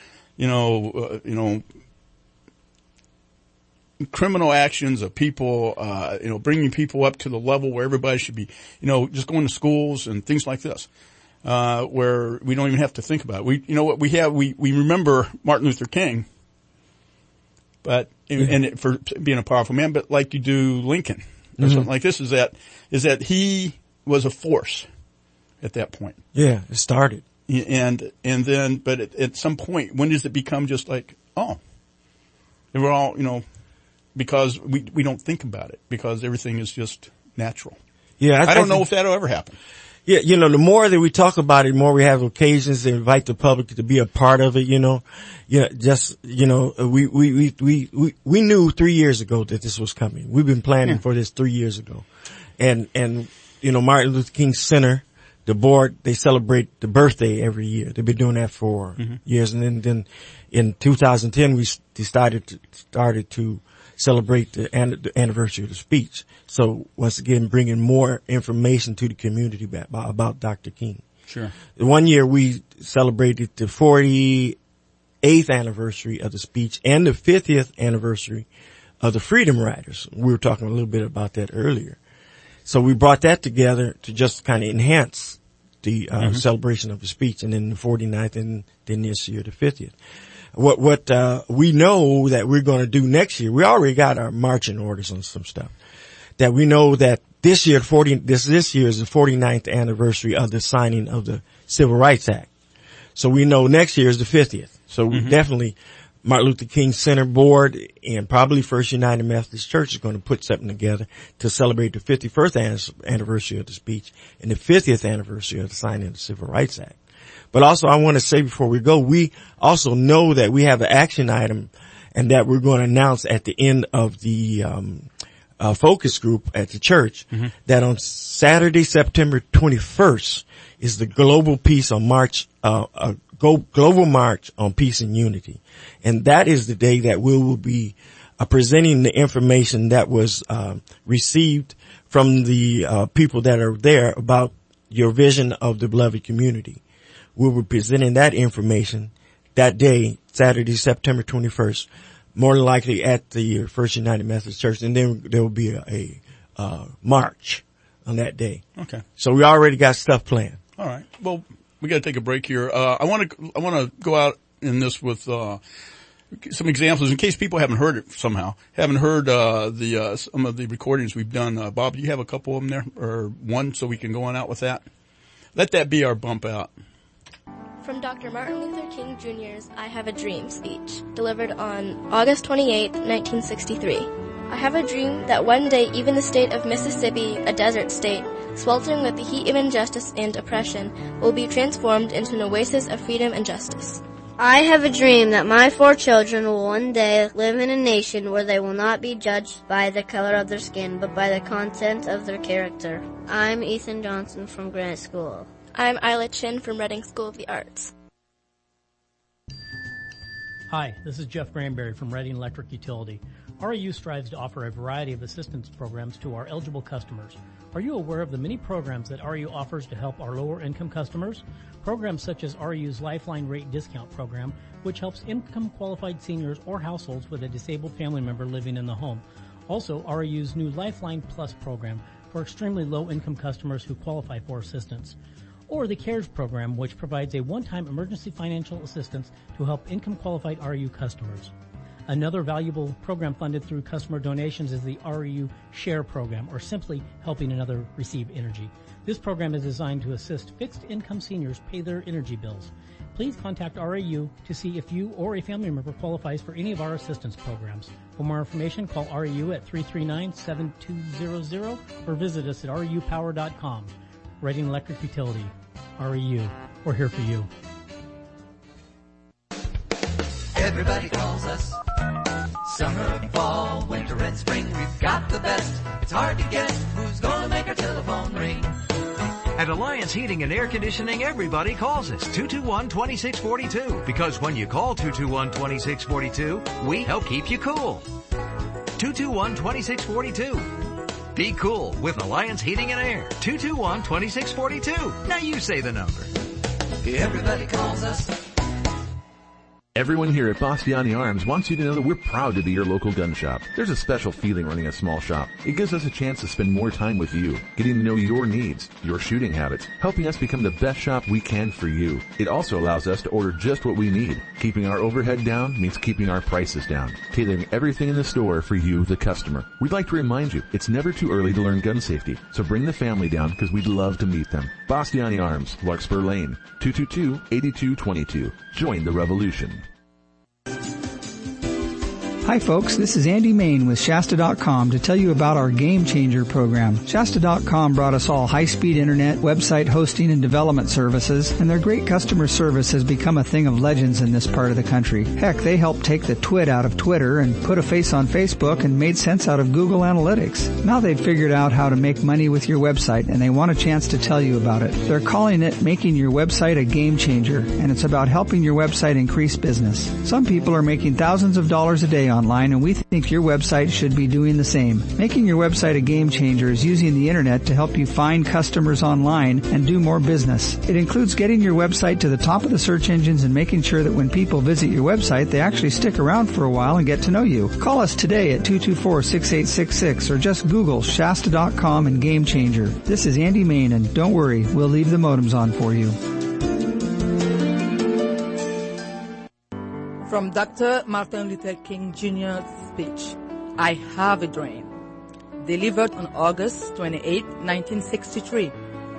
criminal actions of people, bringing people up to the level where everybody should be, just going to schools and things like this, where we don't even have to think about it. We remember Martin Luther King, but, and for being a powerful man, but like you do Lincoln or something like this is that he was a force at that point. Yeah, it started. And then, but at some point, when does it become just like, and we're all, because we don't think about it, because everything is just natural. Yeah. I don't know if that'll ever happen. Yeah, the more that we talk about it, the more we have occasions to invite the public to be a part of it, we knew 3 years ago that this was coming. We've been planning for this 3 years ago. And Martin Luther King Center, the board, they celebrate the birthday every year. They've been doing that for years. And then in 2010, we started to celebrate the anniversary of the speech. So once again, bringing more information to the community about Dr. King. Sure. One year we celebrated the 48th anniversary of the speech and the 50th anniversary of the Freedom Riders. We were talking a little bit about that earlier. So we brought that together to just kind of enhance the celebration of the speech, and then the 49th, and then this year the 50th. What we know that we're going to do next year, we already got our marching orders on some stuff. That we know that this year is the 49th anniversary of the signing of the Civil Rights Act. So we know next year is the 50th. So we definitely, Martin Luther King Center Board and probably First United Methodist Church is going to put something together to celebrate the 51st anniversary of the speech and the 50th anniversary of the signing of the Civil Rights Act. But also I want to say before we go, we also know that we have an action item and that we're going to announce at the end of the focus group at the church that on Saturday, September 21st is the Global Peace on March, Global March on Peace and Unity. And that is the day that we will be presenting the information that was received from the people that are there about your vision of the beloved community. We will be presenting that information that day, Saturday, September 21st, more than likely at the First United Methodist Church, and then there will be a march on that day. Okay. So we already got stuff planned. All right. Well, we got to take a break here. I want to go out in this with some examples in case people haven't heard it somehow. Haven't heard some of the recordings we've done. Bob, do you have a couple of them there, or one, so we can go on out with that? Let that be our bump out. From Dr. Martin Luther King Jr.'s I Have a Dream speech, delivered on August 28, 1963. I have a dream that one day even the state of Mississippi, a desert state, sweltering with the heat of injustice and oppression, will be transformed into an oasis of freedom and justice. I have a dream that my 4 children will one day live in a nation where they will not be judged by the color of their skin, but by the content of their character. I'm Ethan Johnson from Grant School. I'm Isla Chin from Reading School of the Arts. Hi, this is Jeff Granberry from Reading Electric Utility. REU strives to offer a variety of assistance programs to our eligible customers. Are you aware of the many programs that REU offers to help our lower income customers? Programs such as REU's Lifeline Rate Discount Program, which helps income qualified seniors or households with a disabled family member living in the home. Also, REU's new Lifeline Plus program for extremely low income customers who qualify for assistance. Or the CARES program, which provides a one-time emergency financial assistance to help income-qualified REU customers. Another valuable program funded through customer donations is the REU Share program, or simply helping another receive energy. This program is designed to assist fixed-income seniors pay their energy bills. Please contact REU to see if you or a family member qualifies for any of our assistance programs. For more information, call REU at 339-7200 or visit us at REUpower.com. Reading Electric Utility. REU. We're here for you. Everybody calls us. Summer, fall, winter, and spring. We've got the best. It's hard to guess who's gonna make our telephone ring. At Alliance Heating and Air Conditioning, everybody calls us 221-2642 because when you call 221-2642, we help keep you cool. 221-2642. Be cool with Alliance Heating and Air. 221-2642. Now you say the number. Everybody calls us. Everyone here at Bastiani Arms wants you to know that we're proud to be your local gun shop. There's a special feeling running a small shop. It gives us a chance to spend more time with you, getting to know your needs, your shooting habits, helping us become the best shop we can for you. It also allows us to order just what we need. Keeping our overhead down means keeping our prices down, tailoring everything in the store for you, the customer. We'd like to remind you, it's never too early to learn gun safety, so bring the family down because we'd love to meet them. Bastiani Arms, Larkspur Lane, 222-8222. Join the revolution. Hi folks, this is Andy Main with Shasta.com to tell you about our Game Changer program. Shasta.com brought us all high-speed internet, website hosting, and development services, and their great customer service has become a thing of legends in this part of the country. Heck, they helped take the twit out of Twitter and put a face on Facebook and made sense out of Google Analytics. Now they've figured out how to make money with your website, and they want a chance to tell you about it. They're calling it Making Your Website a Game Changer, and it's about helping your website increase business. Some people are making thousands of dollars a day online, and we think your website should be doing the same. Making your website a game changer is using the internet to help you find customers online and do more business. It includes getting your website to the top of the search engines and making sure that when people visit your website, they actually stick around for a while and get to know you. Call us today at 224-6866 or just Google Shasta.com and Game Changer. This is Andy Main, and don't worry, we'll leave the modems on for you. From Dr. Martin Luther King Jr.'s speech, I Have a Dream, delivered on August 28, 1963.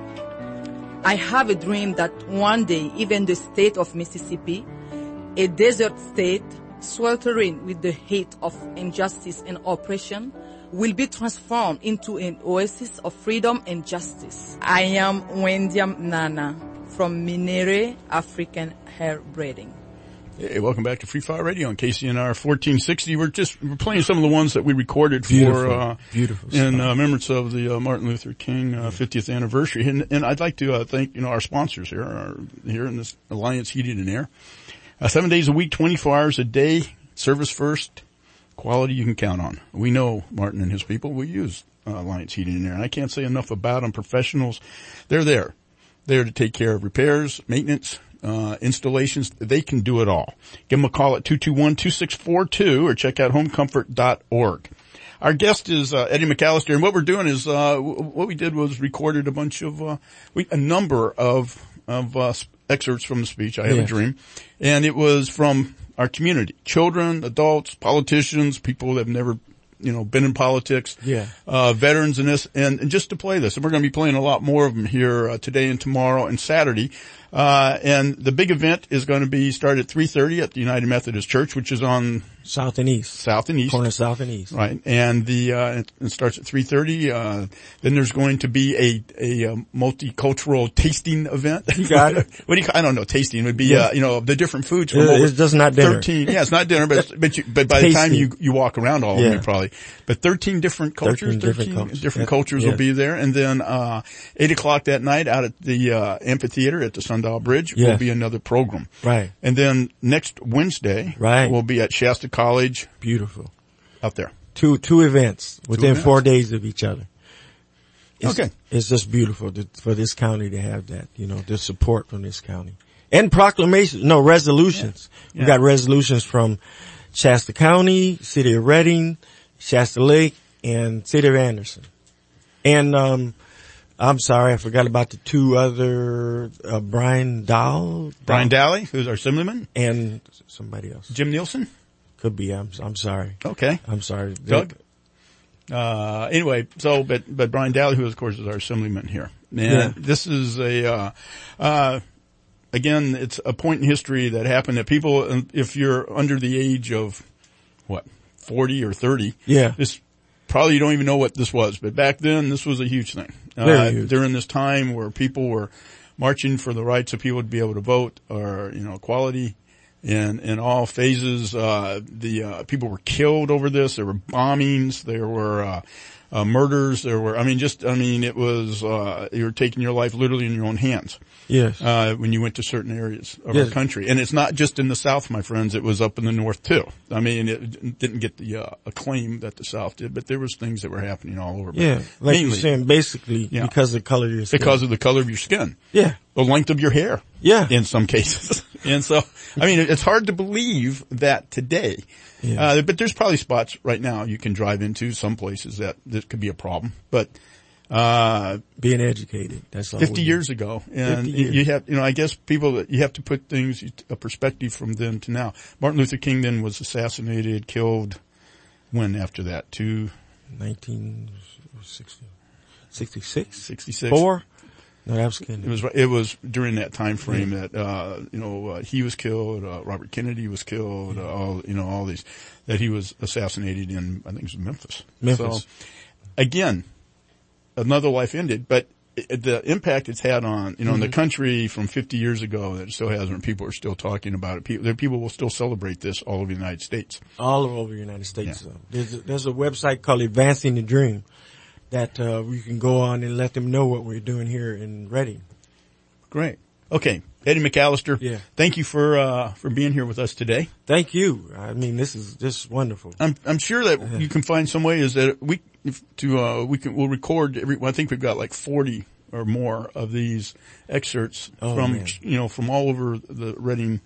I have a dream that one day even the state of Mississippi, a desert state sweltering with the heat of injustice and oppression, will be transformed into an oasis of freedom and justice. I am Wendiam Nana from Minere African Hair Braiding. Hey, welcome back to Free Fire Radio on KCNR 1460. We're playing some of the ones that we recorded for, beautiful in, remembrance of the, Martin Luther King, 50th anniversary. And I'd like to, thank, our sponsors here in this Alliance Heating and Air. 7 days a week, 24 hours a day, service first, quality you can count on. We know Martin and his people will use, Alliance Heating and Air. And I can't say enough about them. Professionals, they're there to take care of repairs, maintenance, installations. They can do it all. Give them a call at 221-2642 or check out homecomfort.org. Our guest is Eddie McAllister, and what we're doing is what we did was recorded a bunch of a number of excerpts from the speech. I Have a Dream, and it was from our community: children, adults, politicians, people that have never been in politics, veterans in this, and just to play this. And we're going to be playing a lot more of them here today and tomorrow and Saturday. And the big event is going to be started at 3:30 at the United Methodist Church, which is on South and East. Corner South and East. Right. And it starts at 3:30. Then there's going to be a multicultural tasting event. You got it. What do you I don't know. Tasting would be, the different foods from it's just not dinner. 13. Yeah, it's not dinner, but by the time you walk around all of them, you probably, but 13 different cultures, 13 different cultures will be there. And then, 8:00 that night out at the, amphitheater at the Sundial Bridge will be another program. Right. And then next Wednesday, we'll be at Shasta College. Beautiful. Out there. Two events within 4 days of each other. It's just beautiful for this county to have that, the support from this county. And resolutions. We got resolutions from Shasta County, City of Redding, Shasta Lake, and City of Anderson. And, I'm sorry, I forgot about the two other, Brian Daly, who's our assemblyman. And somebody else. Jim Nielsen? Could be, I'm sorry. Okay. I'm sorry. Doug? Anyway, but Brian Daly, who of course is our assemblyman here. And this is again, it's a point in history that happened that people, if you're under the age of, 40 or 30. This, probably you don't even know what this was, but back then this was a huge thing. Very huge. During this time where people were marching for the rights of people to be able to vote or, equality in all phases. The people were killed over this. There were bombings. There were, murders. There were, it was, you were taking your life literally in your own hands. Yes. When you went to certain areas of our country. And it's not just in the South, my friends. It was up in the North too. I mean, it didn't get the, acclaim that the South did, but there was things that were happening all over. Yeah. Like you're saying, basically, because of the color of your skin. Because of the color of your skin. Yeah. The length of your hair. Yeah. In some cases. And so, it's hard to believe that today. Yeah. But there's probably spots right now you can drive into, some places that this could be a problem. But, being educated, that's all. 50 years ago. And you have, I guess you have to put things, a perspective from then to now. Martin Luther King then was assassinated, killed, when after that? 1966? 66. 4? No, that was Kennedy. It was during that time frame that, he was killed, Robert Kennedy was killed, all these, that he was assassinated in, I think it was Memphis. So, again, another life ended, but the impact it's had on, in the country from 50 years ago that it still has, and people are still talking about it. People will still celebrate this all over the United States. All over the United States. Yeah. There's a website called Advancing the Dream that, we can go on and let them know what we're doing here in Reading. Great. Okay. Eddie McAllister. Yeah. Thank you for being here with us today. Thank you. This is just wonderful. I'm sure that you can find some way is that we'll record I think we've got like 40 or more of these excerpts from all over the Reading,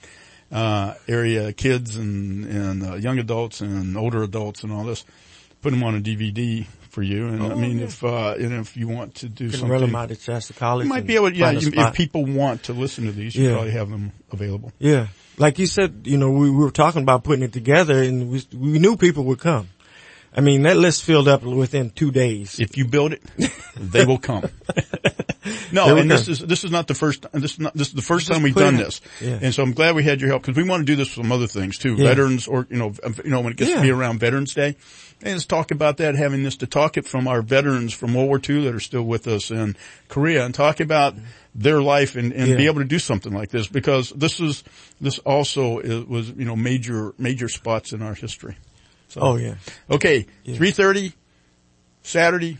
area, kids and young adults and older adults and all this. Put them on a DVD for you. And if you want to do something. Run them out at Shasta College. You might be able to, if people want to listen to these, you probably have them available. Yeah. Like you said, we were talking about putting it together and we knew people would come. That list filled up within 2 days. If you build it, they will come. No, and this is not the first, this is the first time we've done this. Yeah. And so I'm glad we had your help because we want to do this with some other things too. Yeah. Veterans or, when it gets to be around Veterans Day. And let's talk about that, having this to talk it from our veterans from World War II that are still with us in Korea and talk about their life and be able to do something like this because this also was, major spots in our history. So, okay. 3:30 Saturday.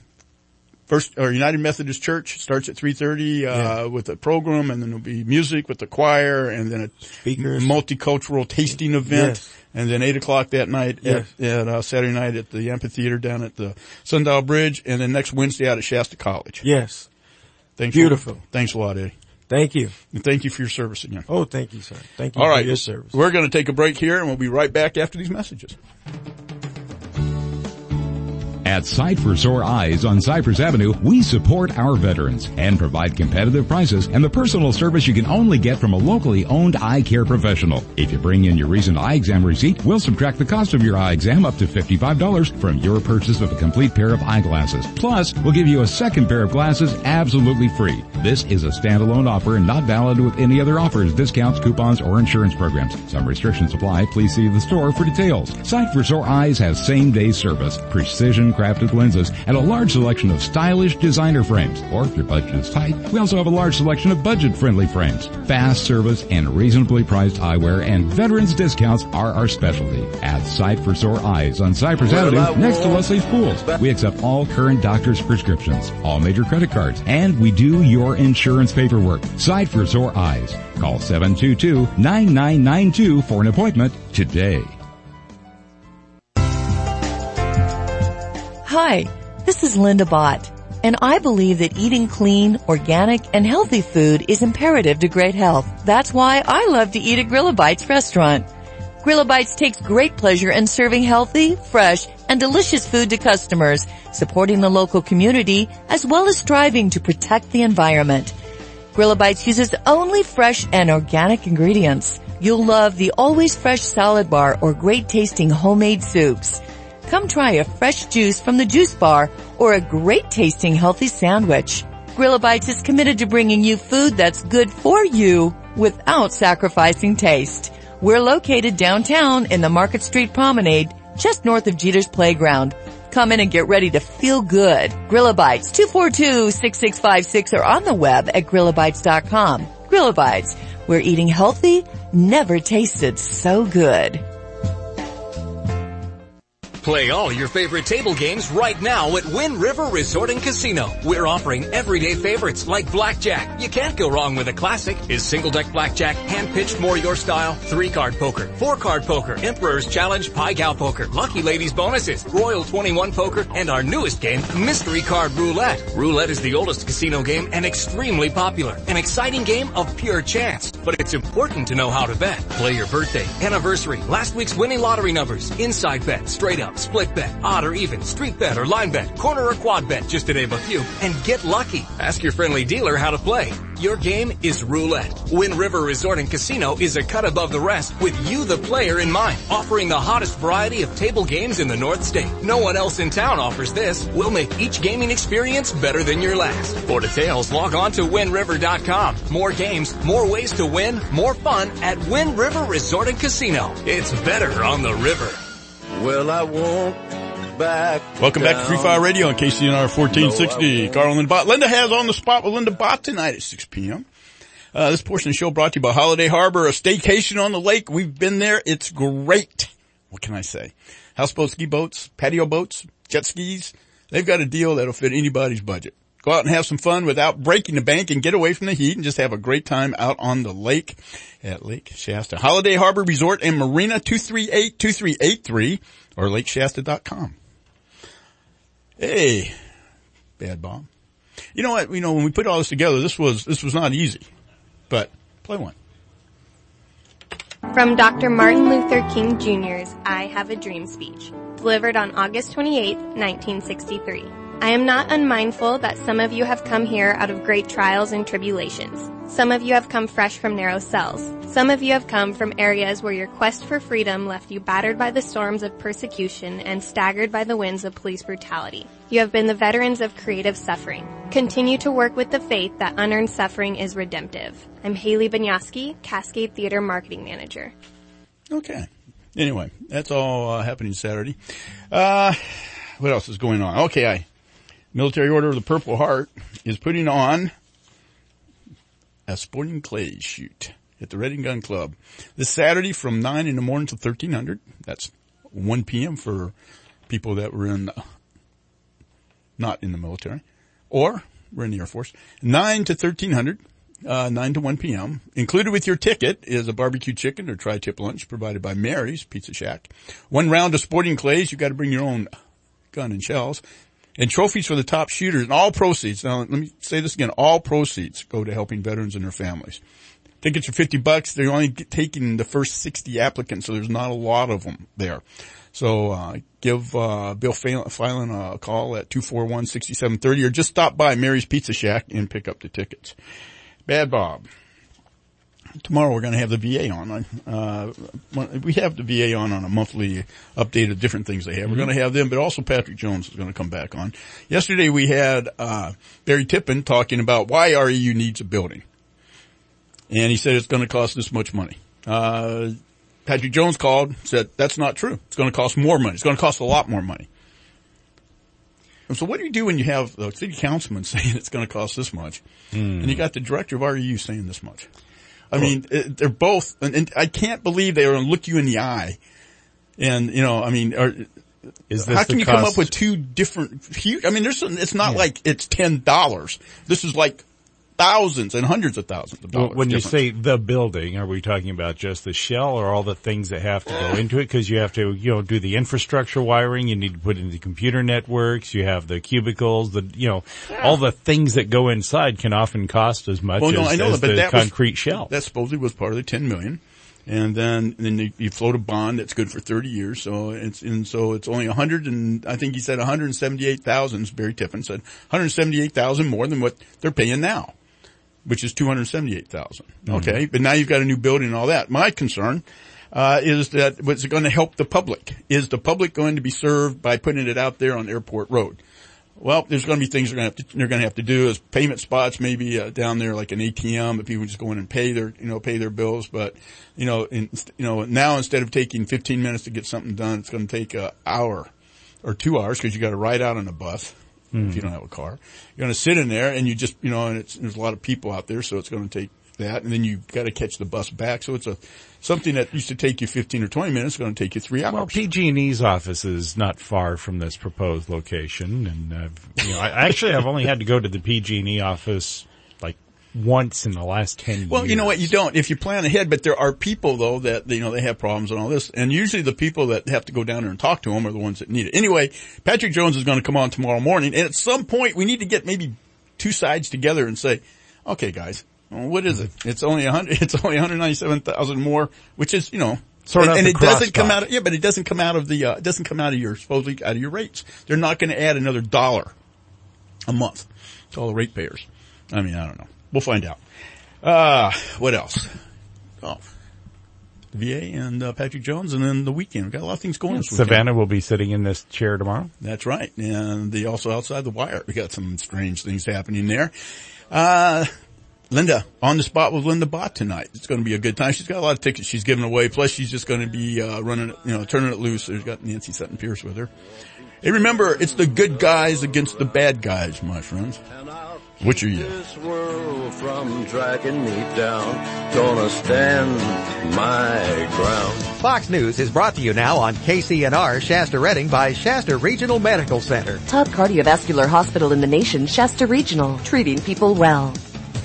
United Methodist Church starts at 3:30, with a program and then there'll be music with the choir and then a multicultural tasting event. Yes. And then 8:00 that night at Saturday night at the amphitheater down at the Sundial Bridge and then next Wednesday out at Shasta College. Yes. Thanks. Beautiful. Thanks a lot, Eddie. Thank you. And thank you for your service again. Oh, thank you, sir. Thank you for your service. We're going to take a break here and we'll be right back after these messages. At Sight for Sore Eyes on Cypress Avenue, we support our veterans and provide competitive prices and the personal service you can only get from a locally owned eye care professional. If you bring in your recent eye exam receipt, we'll subtract the cost of your eye exam up to $55 from your purchase of a complete pair of eyeglasses. Plus, we'll give you a second pair of glasses absolutely free. This is a standalone offer and not valid with any other offers, discounts, coupons, or insurance programs. Some restrictions apply. Please see the store for details. Sight for Sore Eyes has same-day service, precision crafted lenses, and a large selection of stylish designer frames. Or if your budget is tight, we also have a large selection of budget-friendly frames. Fast service and reasonably priced eyewear and veterans discounts are our specialty. At Sight for Sore Eyes on Cypress Avenue, next to Leslie's Pools. We accept all current doctor's prescriptions, all major credit cards, and we do your insurance paperwork. Sight for Sore Eyes. Call 722-9992 for an appointment today. Hi, this is Linda Bott, and I believe that eating clean, organic, and healthy food is imperative to great health. That's why I love to eat at Grillabites restaurant. Grillabites takes great pleasure in serving healthy, fresh, and delicious food to customers, supporting the local community, as well as striving to protect the environment. Grillabites uses only fresh and organic ingredients. You'll love the always fresh salad bar or great tasting homemade soups. Come try a fresh juice from the juice bar or a great tasting healthy sandwich. Grillabites is committed to bringing you food that's good for you without sacrificing taste. We're located downtown in the Market Street Promenade, just north of Jeter's Playground. Come in and get ready to feel good. Grillabites, 242-6656 or on the web at grillabites.com. Grillabites, where eating healthy never tasted so good. Play all your favorite table games right now at Wind River Resort and Casino. We're offering everyday favorites like blackjack. You can't go wrong with a classic. Is single deck blackjack hand-pitched more your style? 3-card poker, 4-card poker, Emperor's Challenge, Pai Gow poker, Lucky Ladies bonuses, Royal 21 poker, and our newest game, Mystery Card Roulette. Roulette is the oldest casino game and extremely popular. An exciting game of pure chance. But it's important to know how to bet. Play your birthday, anniversary, last week's winning lottery numbers, inside bet, straight up, split bet, odd or even, street bet or line bet, corner or quad bet, just to name a few, and get lucky. Ask your friendly dealer how to play. Your game is roulette. Wind River Resort and Casino is a cut above the rest with you the player in mind, offering the hottest variety of table games in the North State. No one else in town offers this. We'll make each gaming experience better than your last. For details, log on to windriver.com. More games, more ways to win, more fun at Wind River Resort and Casino. It's better on the river. Well, I won't back. Welcome back to Free Fire Radio on KCNR 1460. Carl and Linda Bott. Linda has On the Spot with Linda Bott tonight at 6 p.m. This portion of the show brought to you by Holiday Harbor, a staycation on the lake. We've been there. It's great. What can I say? Houseboats, ski boats, patio boats, jet skis. They've got a deal that'll fit anybody's budget. Go out and have some fun without breaking the bank and get away from the heat and just have a great time out on the lake at Lake Shasta. Holiday Harbor Resort and Marina, 238-2383 or lakeshasta.com. Hey, Bad Bob. You know what? You know, when we put all this together, this was not easy, but play one. From Dr. Martin Luther King Jr.'s I Have a Dream speech, delivered on August 28, 1963. I am not unmindful that some of you have come here out of great trials and tribulations. Some of you have come fresh from narrow cells. Some of you have come from areas where your quest for freedom left you battered by the storms of persecution and staggered by the winds of police brutality. You have been the veterans of creative suffering. Continue to work with the faith that unearned suffering is redemptive. I'm Haley Banyaski, Cascade Theater Marketing Manager. Okay. Anyway, that's all happening Saturday. What else is going on? Okay, Military Order of the Purple Heart is putting on a sporting clays shoot at the Reading Gun Club this Saturday from 9 in the morning to 1300. That's 1 p.m. for people that were not in the military or were in the Air Force. 9 to 1300, 9 to 1 p.m. Included with your ticket is a barbecue chicken or tri-tip lunch provided by Mary's Pizza Shack. 1 round of sporting clays. You got to bring your own gun and shells. And trophies for the top shooters, and all proceeds. Now, let me say this again. All proceeds go to helping veterans and their families. Tickets are $50. They're only taking the first 60 applicants, so there's not a lot of them there. So, give, Bill Filan a call at 241-6730 or just stop by Mary's Pizza Shack and pick up the tickets. Bad Bob. Tomorrow we're going to have the VA on. We have the VA on a monthly update of different things they have. We're going to have them, but also Patrick Jones is going to come back on. Yesterday we had Barry Tippin talking about why REU needs a building. And he said it's going to cost this much money. Patrick Jones called, said that's not true. It's going to cost more money. It's going to cost a lot more money. And so what do you do when you have the city councilman saying it's going to cost this much, and you got the director of REU saying this much? I mean, they're both, and I can't believe they are going to look you in the eye. And, you know, I mean, how can you come up with two different, huge, I mean, it's not like it's $10. This is like thousands and hundreds of thousands of dollars. Well, when you say the building, are we talking about just the shell or all the things that have to go into it? Because you have to, you know, do the infrastructure wiring. You need to put in the computer networks. You have the cubicles. All the things that go inside can often cost as much as the concrete shell. That supposedly was part of the $10 million. And then you float a bond that's good for 30 years. So it's only I think he said 178,000, Barry Tippin said 178,000 more than what they're paying now, which is 278,000. Okay. But now you've got a new building and all that. My concern, is that what's it going to help the public? Is the public going to be served by putting it out there on Airport Road? Well, there's going to be things they're going to have to do as payment spots, maybe, down there like an ATM that people just go in and pay their bills. But, now instead of taking 15 minutes to get something done, it's going to take an hour or 2 hours because you got to ride out on a bus. If you don't have a car, you're going to sit in there and you just, and there's a lot of people out there. So it's going to take that, and then you've got to catch the bus back. So it's something that used to take you 15 or 20 minutes is going to take you 3 hours. Well, PG&E's office is not far from this proposed location, and I've only had to go to the PG&E office like once in the last 10 years. Well, you know what? You don't if you plan ahead, but there are people though that, they have problems and all this. And usually the people that have to go down there and talk to them are the ones that need it. Anyway, Patrick Jones is going to come on tomorrow morning, and at some point we need to get maybe 2 sides together and say, okay guys, what is it? It's only 197,000 more, which is, sort of, and it doesn't come out, but it doesn't come out of it doesn't come out of your, supposedly out of your rates. They're not going to add another $1 a month to all the ratepayers. I mean, I don't know. We'll find out. What else? Oh, the VA and Patrick Jones, and then the weekend. We've got a lot of things going this weekend. Savannah will be sitting in this chair tomorrow. That's right. And also outside the wire. We got some strange things happening there. Linda, on the spot with Linda Bott tonight. It's going to be a good time. She's got a lot of tickets she's giving away. Plus she's just going to be, running it, turning it loose. There's got Nancy Sutton Pierce with her. Hey, remember, it's the good guys against the bad guys, my friends. Which are you? This world from dragging me down, gonna stand my ground. Fox News is brought to you now on KCNR Shasta Redding by Shasta Regional Medical Center. Top cardiovascular hospital in the nation, Shasta Regional, treating people well.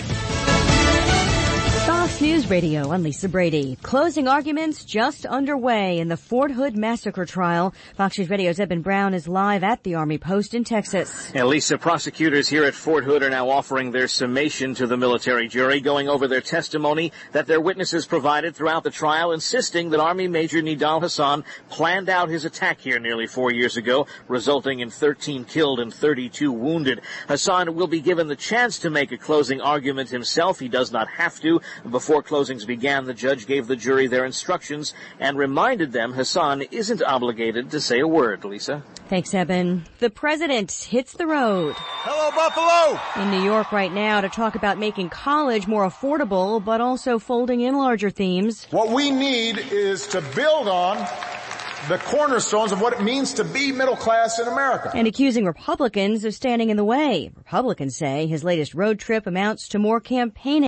Fox News Radio, I'm Lisa Brady. Closing arguments just underway in the Fort Hood massacre trial. Fox News Radio's Eben Brown is live at the Army Post in Texas. And Lisa, prosecutors here at Fort Hood are now offering their summation to the military jury, going over their testimony that their witnesses provided throughout the trial, insisting that Army Major Nidal Hasan planned out his attack here nearly 4 years ago, resulting in 13 killed and 32 wounded. Hasan will be given the chance to make a closing argument himself. He does not have to. Before closings began, the judge gave the jury their instructions and reminded them Hasan isn't obligated to say a word. Lisa? Thanks, Eben. The president hits the road. Hello, Buffalo! In New York right now to talk about making college more affordable, but also folding in larger themes. What we need is to build on the cornerstones of what it means to be middle class in America. And accusing Republicans of standing in the way. Republicans say his latest road trip amounts to more campaigning.